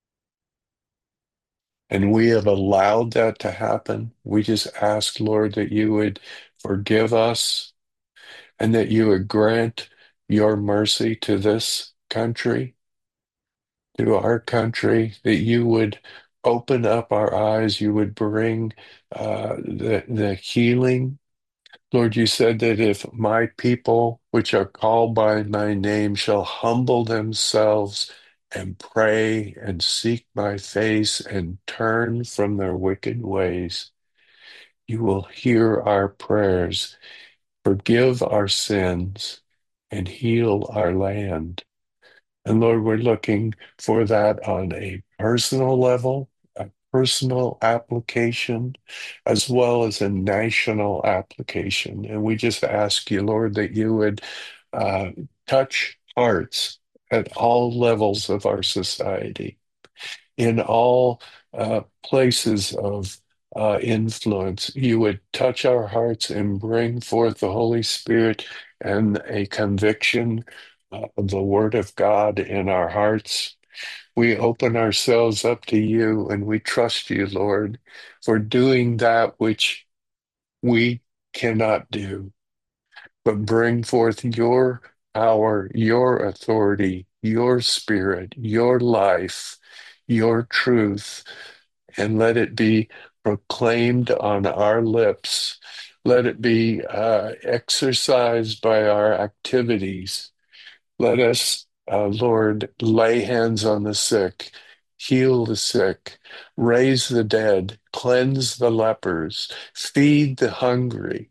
And we have allowed that to happen. We just ask, Lord, that you would forgive us and that you would grant your mercy to this country, to our country, that you would open up our eyes, you would bring the healing. Lord, you said that if my people, which are called by my name, shall humble themselves and pray and seek my face and turn from their wicked ways, you will hear our prayers, forgive our sins, and heal our land. And Lord, we're looking for that on a personal level, a personal application, as well as a national application. And we just ask you, Lord, that you would uh, touch hearts at all levels of our society, in all places of influence. You would touch our hearts and bring forth the Holy Spirit and a conviction of the Word of God in our hearts. We open ourselves up to you and we trust you, Lord, for doing that which we cannot do, but bring forth your power, your authority, your spirit, your life, your truth, and let it be proclaimed on our lips. Let it be exercised by our activities. Let us, Lord, lay hands on the sick, heal the sick, raise the dead, cleanse the lepers, feed the hungry.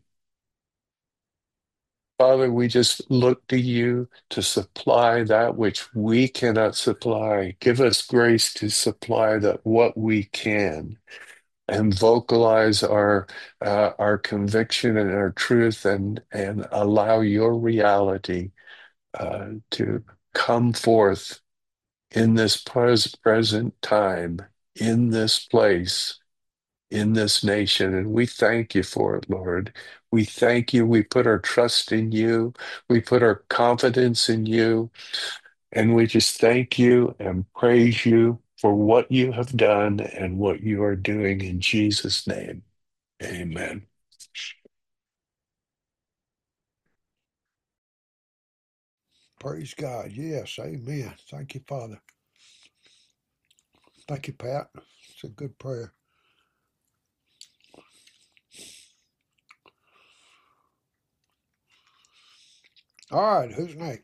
Father, we just look to you to supply that which we cannot supply. Give us grace to supply what we can, and vocalize our conviction and our truth, and allow your reality to come forth in this present time, in this place, in this nation. And we thank you for it, Lord. We thank you. We put our trust in you. We put our confidence in you. And we just thank you and praise you for what you have done and what you are doing in Jesus' name. Amen. Praise God. Yes, amen. Thank you, Father. Thank you, Pat. It's a good prayer. All right, who's next?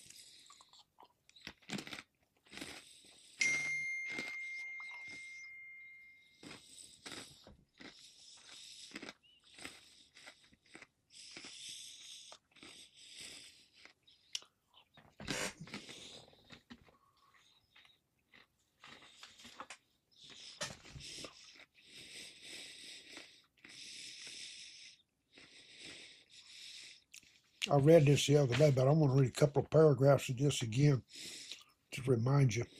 I read this the other day, but I want to read a couple of paragraphs of this again to remind you.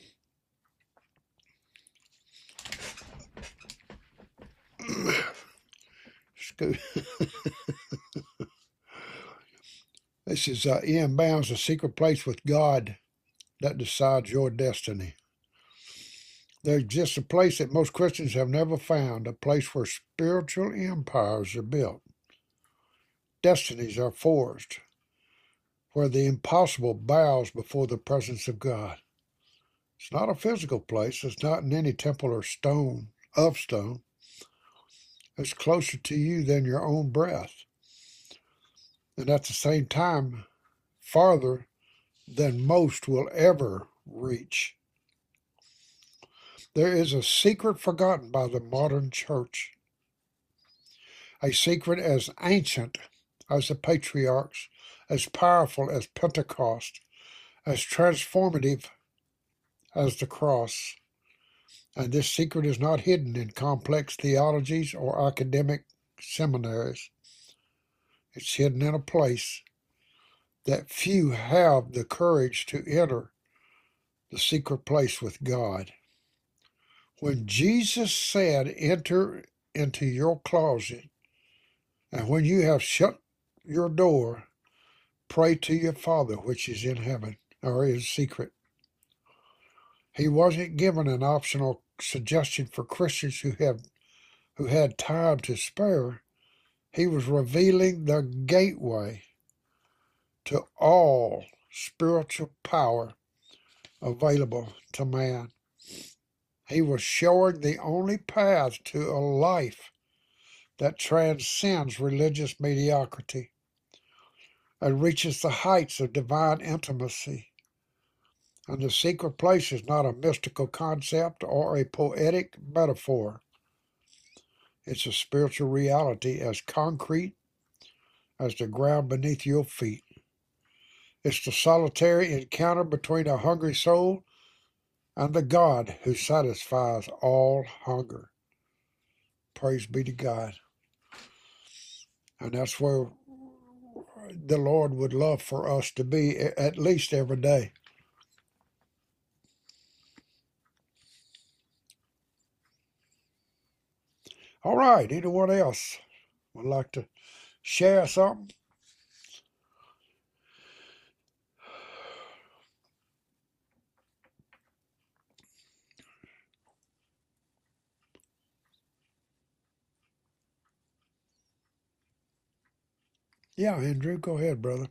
This is Ian Bounds, A Secret Place with God That Decides Your Destiny. There exists a place that most Christians have never found, a place where spiritual empires are built, destinies are forged, where the impossible bows before the presence of God. It's not a physical place. It's not in any temple or stone. It's closer to you than your own breath. And at the same time, farther than most will ever reach. There is a secret forgotten by the modern church, a secret as ancient as the patriarchs, as powerful as Pentecost, as transformative as the cross. And this secret is not hidden in complex theologies or academic seminaries. It's hidden in a place that few have the courage to enter, the secret place with God. When Jesus said, "Enter into your closet, and when you have shut your door, pray to your Father which is in heaven," or in secret, he wasn't given an optional suggestion for Christians who had time to spare. He was revealing the gateway to all spiritual power available to man. He was showing the only path to a life that transcends religious mediocrity and reaches the heights of divine intimacy. And the secret place is not a mystical concept or a poetic metaphor. It's a spiritual reality as concrete as the ground beneath your feet. It's the solitary encounter between a hungry soul and the God who satisfies all hunger. Praise be to God. And that's where the Lord would love for us to be at least every day. All right, anyone else would like to share something? Yeah, Andrew, go ahead, brother.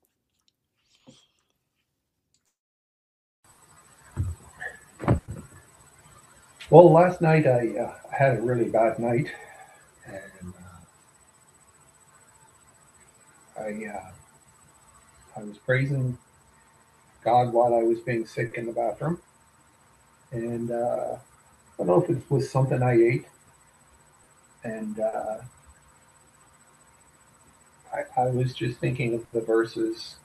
Well, last night I had a really bad night, and I was praising God while I was being sick in the bathroom, and I don't know if it was something I ate, and I was just thinking of the verses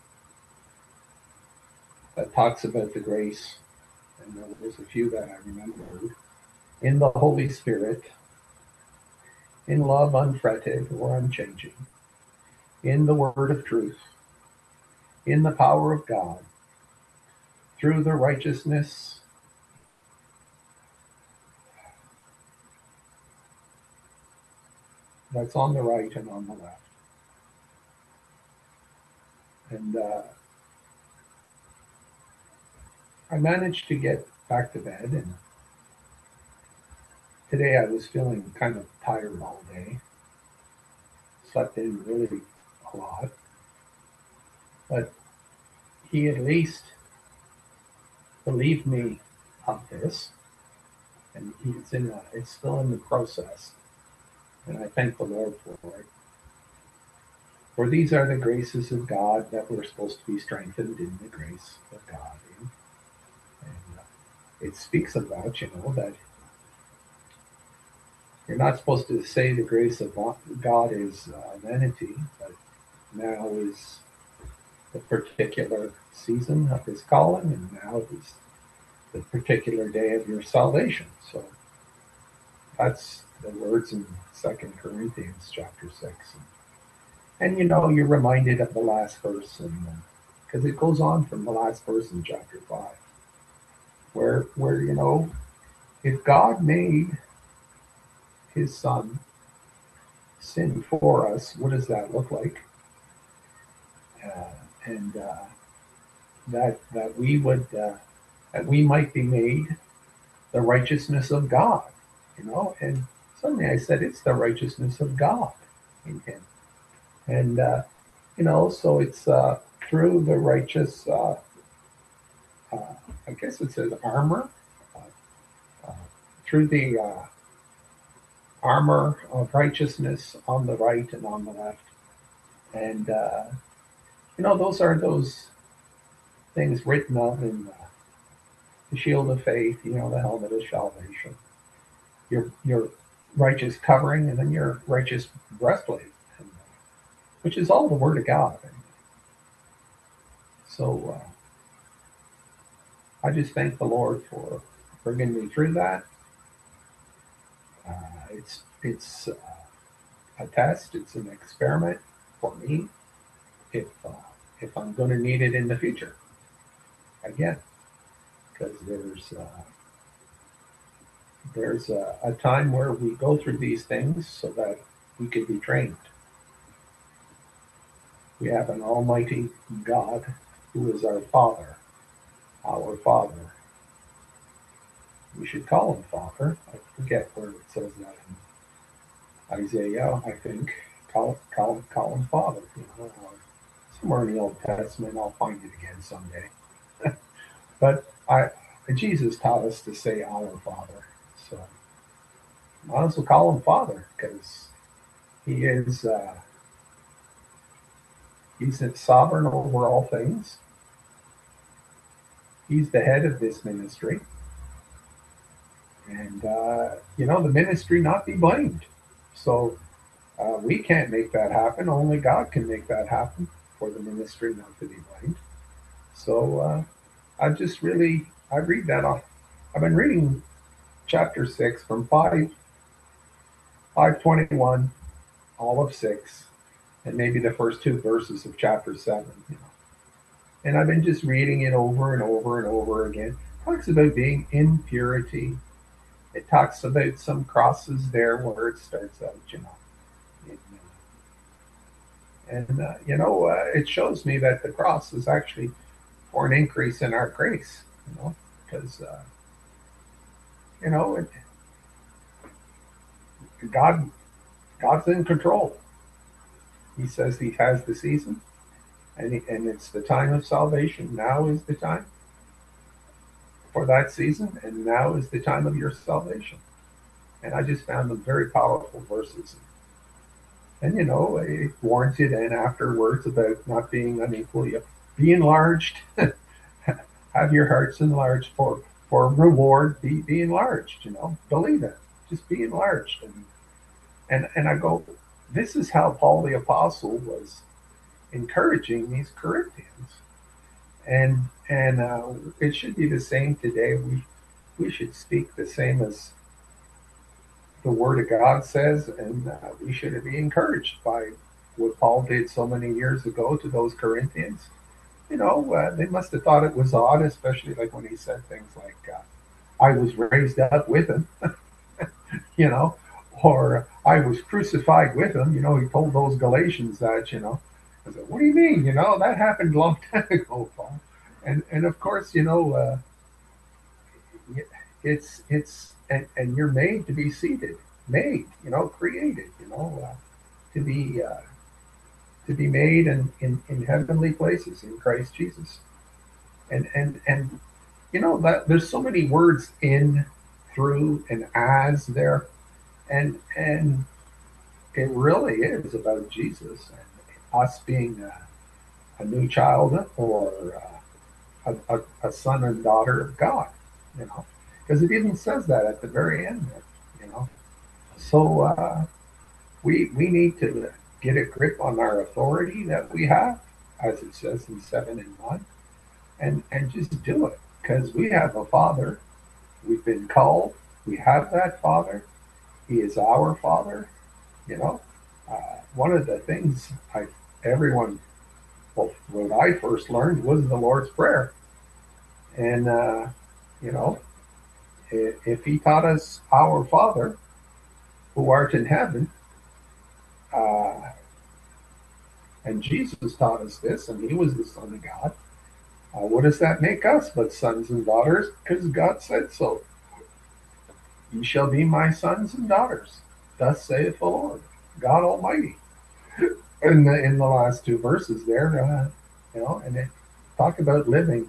that talks about the grace, and there's a few that I remembered. In the Holy Spirit, in love unfretted or unchanging, in the word of truth, in the power of God, through the righteousness that's on the right and on the left. And I managed to get back to bed, and today I was feeling kind of tired all day. Slept in really a lot. But he at least believed me of this. and it's still in the process. And I thank the Lord for it. For these are the graces of God that we're supposed to be strengthened in the grace of God. And it speaks about, that you're not supposed to say the grace of God is vanity, but now is the particular season of his calling, and now is the particular day of your salvation. So that's the words in 2 Corinthians chapter 6. And you're reminded of the last verse, because it goes on from the last verse in chapter 5, where if God made his son sin for us, what does that look like? And that we might be made the righteousness of God, and suddenly I said it's the righteousness of God in him. And so it's through the righteous, I guess it says armor, through the armor of righteousness on the right and on the left. And, those are those things written of in the shield of faith, the helmet of salvation, your righteous covering, and then your righteous breastplate, which is all the Word of God. So I just thank the Lord for bringing me through that. It's a test. It's an experiment for me. If I'm going to need it in the future, again, because there's a time where we go through these things so that we could be trained. We have an almighty God who is our Father, our Father. We should call him Father. I forget where it says that in Isaiah, I think. Call him Father. Or somewhere in the Old Testament, I'll find it again someday. But Jesus taught us to say our Father. So I might as well call him Father, because he is he's sovereign over all things. He's the head of this ministry. And, the ministry not be blamed. So we can't make that happen. Only God can make that happen, for the ministry not to be blamed. So I read that off. I've been reading chapter 6 from 521, all of 6, and maybe the first 2 verses of chapter 7. And I've been just reading it over and over and over again. It talks about being in purity. It talks about some crosses there where it starts out, And it shows me that the cross is actually for an increase in our grace, because God's in control. He says he has the season, and it's the time of salvation. Now is the time for that season, and now is the time of your salvation. And I just found them very powerful verses. And it warns you then afterwards about not being unequally. Be enlarged. Have your hearts enlarged for reward. Be enlarged. Believe it. Just be enlarged. And I go, this is how Paul the Apostle was encouraging these Corinthians. And it should be the same today. We should speak the same as the Word of God says, and we should be encouraged by what Paul did so many years ago to those Corinthians. They must have thought it was odd, especially like when he said things like, I was raised up with him, or I was crucified with him. He told those Galatians that, I said, what do you mean? That happened a long time ago, Paul. And of course, it's and you're made to be seated, created, to be made in heavenly places in Christ Jesus. And that there's so many words in through and as there, and it really is about Jesus and us being a new child or a son and daughter of God, you know, because it even says that at the very end there, you know. So we need to get a grip on our authority that we have, as it says in 7:1, and just do it because we have a Father. We've been called. We have that Father. He is our Father. You know, one of the things everyone, well, when I first learned was the Lord's Prayer, and you know, if He taught us our Father, who art in heaven, and Jesus taught us this, and He was the Son of God. What does that make us but sons and daughters? Because God said so. You shall be my sons and daughters. Thus saith the Lord, God Almighty. In the last two verses there, you know, and it talk about living.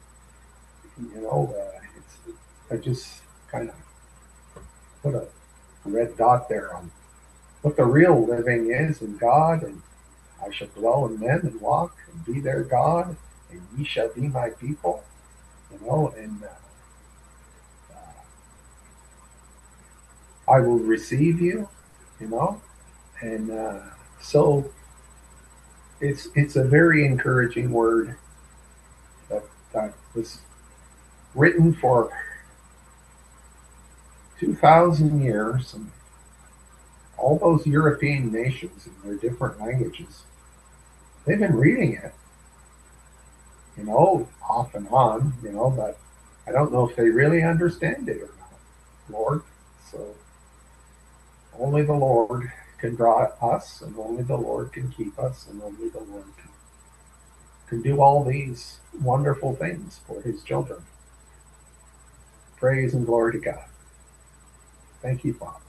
I just kind of put a red dot there on what the real living is in God, and I shall dwell in them and walk and be their God, and ye shall be my people. You know, and I will receive you. You know, and so it's a very encouraging word that was written for 2,000 years, and all those European nations in their different languages, they've been reading it, you know, off and on, you know, but I don't know if they really understand it or not, Lord. So only the Lord can draw us, and only the Lord can keep us, and only the Lord can do all these wonderful things for His children. Praise and glory to God. Thank you, Father.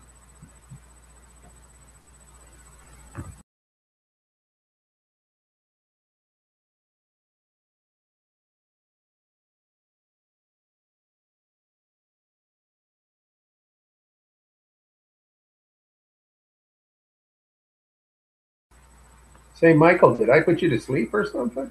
Say, Michael, did I put you to sleep or something?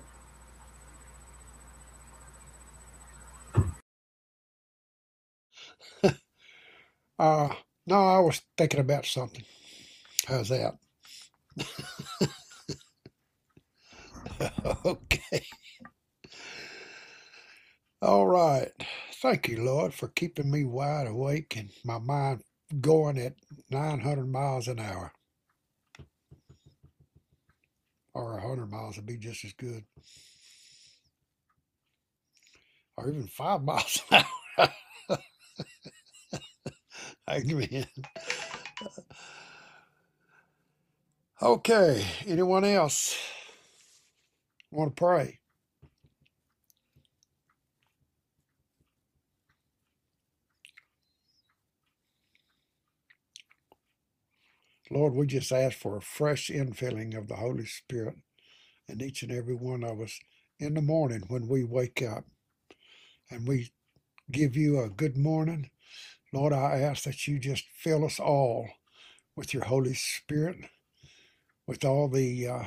No, I was thinking about something. How's that? Okay. All right. Thank you, Lord, for keeping me wide awake and my mind going at 900 miles an hour. Or 100 miles would be just as good. Or even 5 miles an hour. Amen. Okay. Anyone else want to pray? Lord, we just ask for a fresh infilling of the Holy Spirit in each and every one of us in the morning when we wake up and we give you a good morning. Lord, I ask that you just fill us all with your Holy Spirit, with all the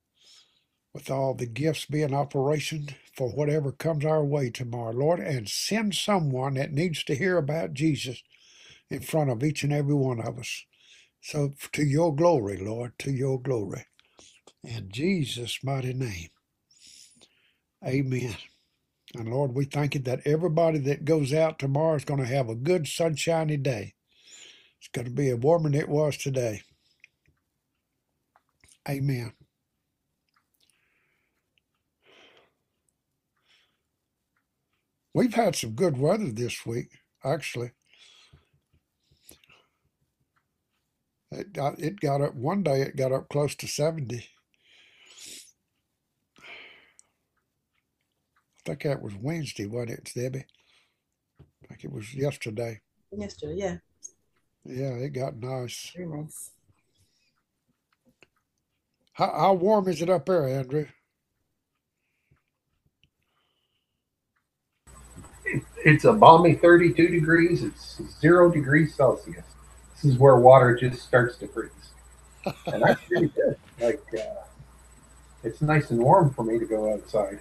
gifts being operation for whatever comes our way tomorrow, Lord, and send someone that needs to hear about Jesus in front of each and every one of us. So to your glory, Lord, to your glory. In Jesus' mighty name. Amen. And Lord, we thank you that everybody that goes out tomorrow is going to have a good sunshiny day. It's going to be warmer than it was today. Amen. We've had some good weather this week, actually. It got up one day, it got up close to 70. I think that was Wednesday, wasn't it, Debbie? I think it was yesterday. Yesterday, yeah. Yeah, it got nice. Very nice. How warm is it up there, Andrew? It's a balmy 32 degrees. It's 0 degrees Celsius. This is where water just starts to freeze. And that's pretty good. Like, it's nice and warm for me to go outside.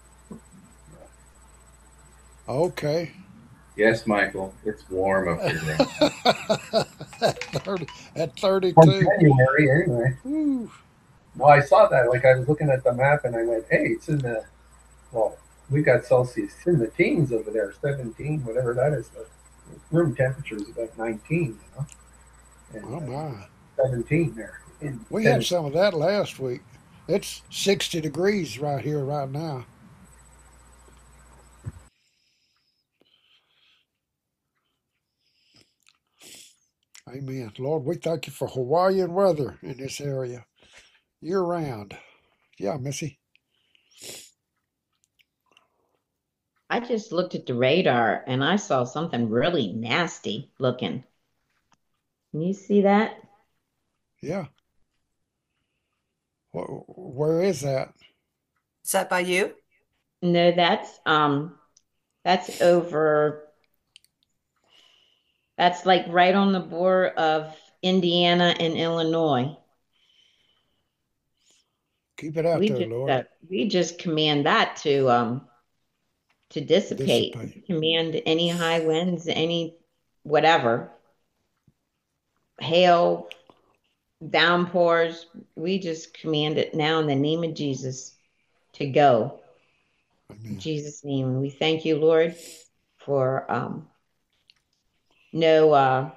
Okay. Yes, Michael, it's warm up here now. At 32. From January, anyway. Woo. No, I saw that. Like, I was looking at the map and I went, hey, it's in the, well, we got Celsius. It's in the teens over there, 17, whatever that is. The room temperature is about 19, you know? And, oh, my. 17 there. We had some of that last week. It's 60 degrees right here, right now. Amen. Lord, we thank you for Hawaiian weather in this area year round. Yeah, Missy. I just looked at the radar and I saw something really nasty looking. Can you see that? Yeah. Where is that? Is that by you? No, that's over. That's like right on the border of Indiana and Illinois. Keep it out there, Lord. We just command that to dissipate. Command any high winds, any whatever, hail, downpours. We just command it now in the name of Jesus to go. Amen. In Jesus' name. And we thank you, Lord, for no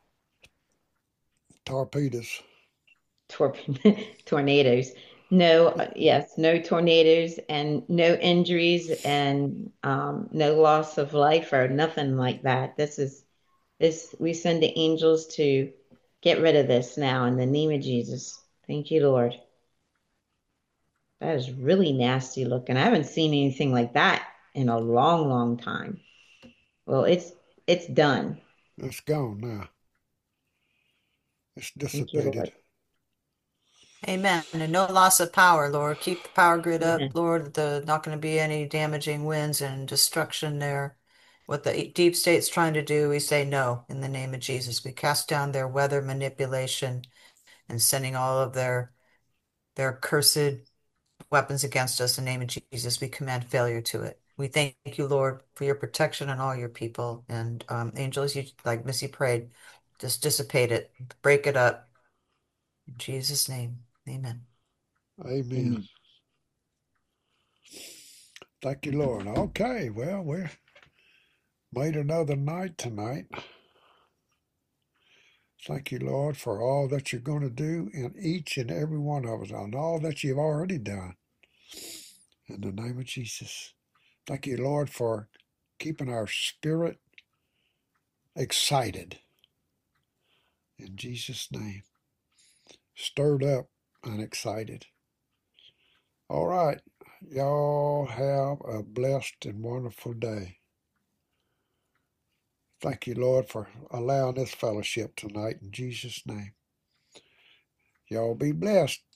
tornadoes. Tornadoes. No, yes, no tornadoes and no injuries and no loss of life or nothing like that. We send the angels to get rid of this now in the name of Jesus. Thank you, Lord. That is really nasty looking. I haven't seen anything like that in a long, long time. Well, it's done. It's gone now. It's dissipated. Amen. And no loss of power, Lord. Keep the power grid up, Lord. Not going to be any damaging winds and destruction there. What the deep state's trying to do, we say no in the name of Jesus. We cast down their weather manipulation and sending all of their cursed weapons against us in the name of Jesus. We command failure to it. We thank you, Lord, for your protection on all your people. And angels, you, like Missy prayed, just dissipate it, break it up. In Jesus' name, amen. Amen. Thank you, Lord. Okay, well, we're made another night tonight. Thank you, Lord, for all that you're going to do in each and every one of us, and all that you've already done. In the name of Jesus. Thank you, Lord, for keeping our spirit excited. In Jesus' name. Stirred up and excited. All right. Y'all have a blessed and wonderful day. Thank you, Lord, for allowing this fellowship tonight in Jesus' name. Y'all be blessed.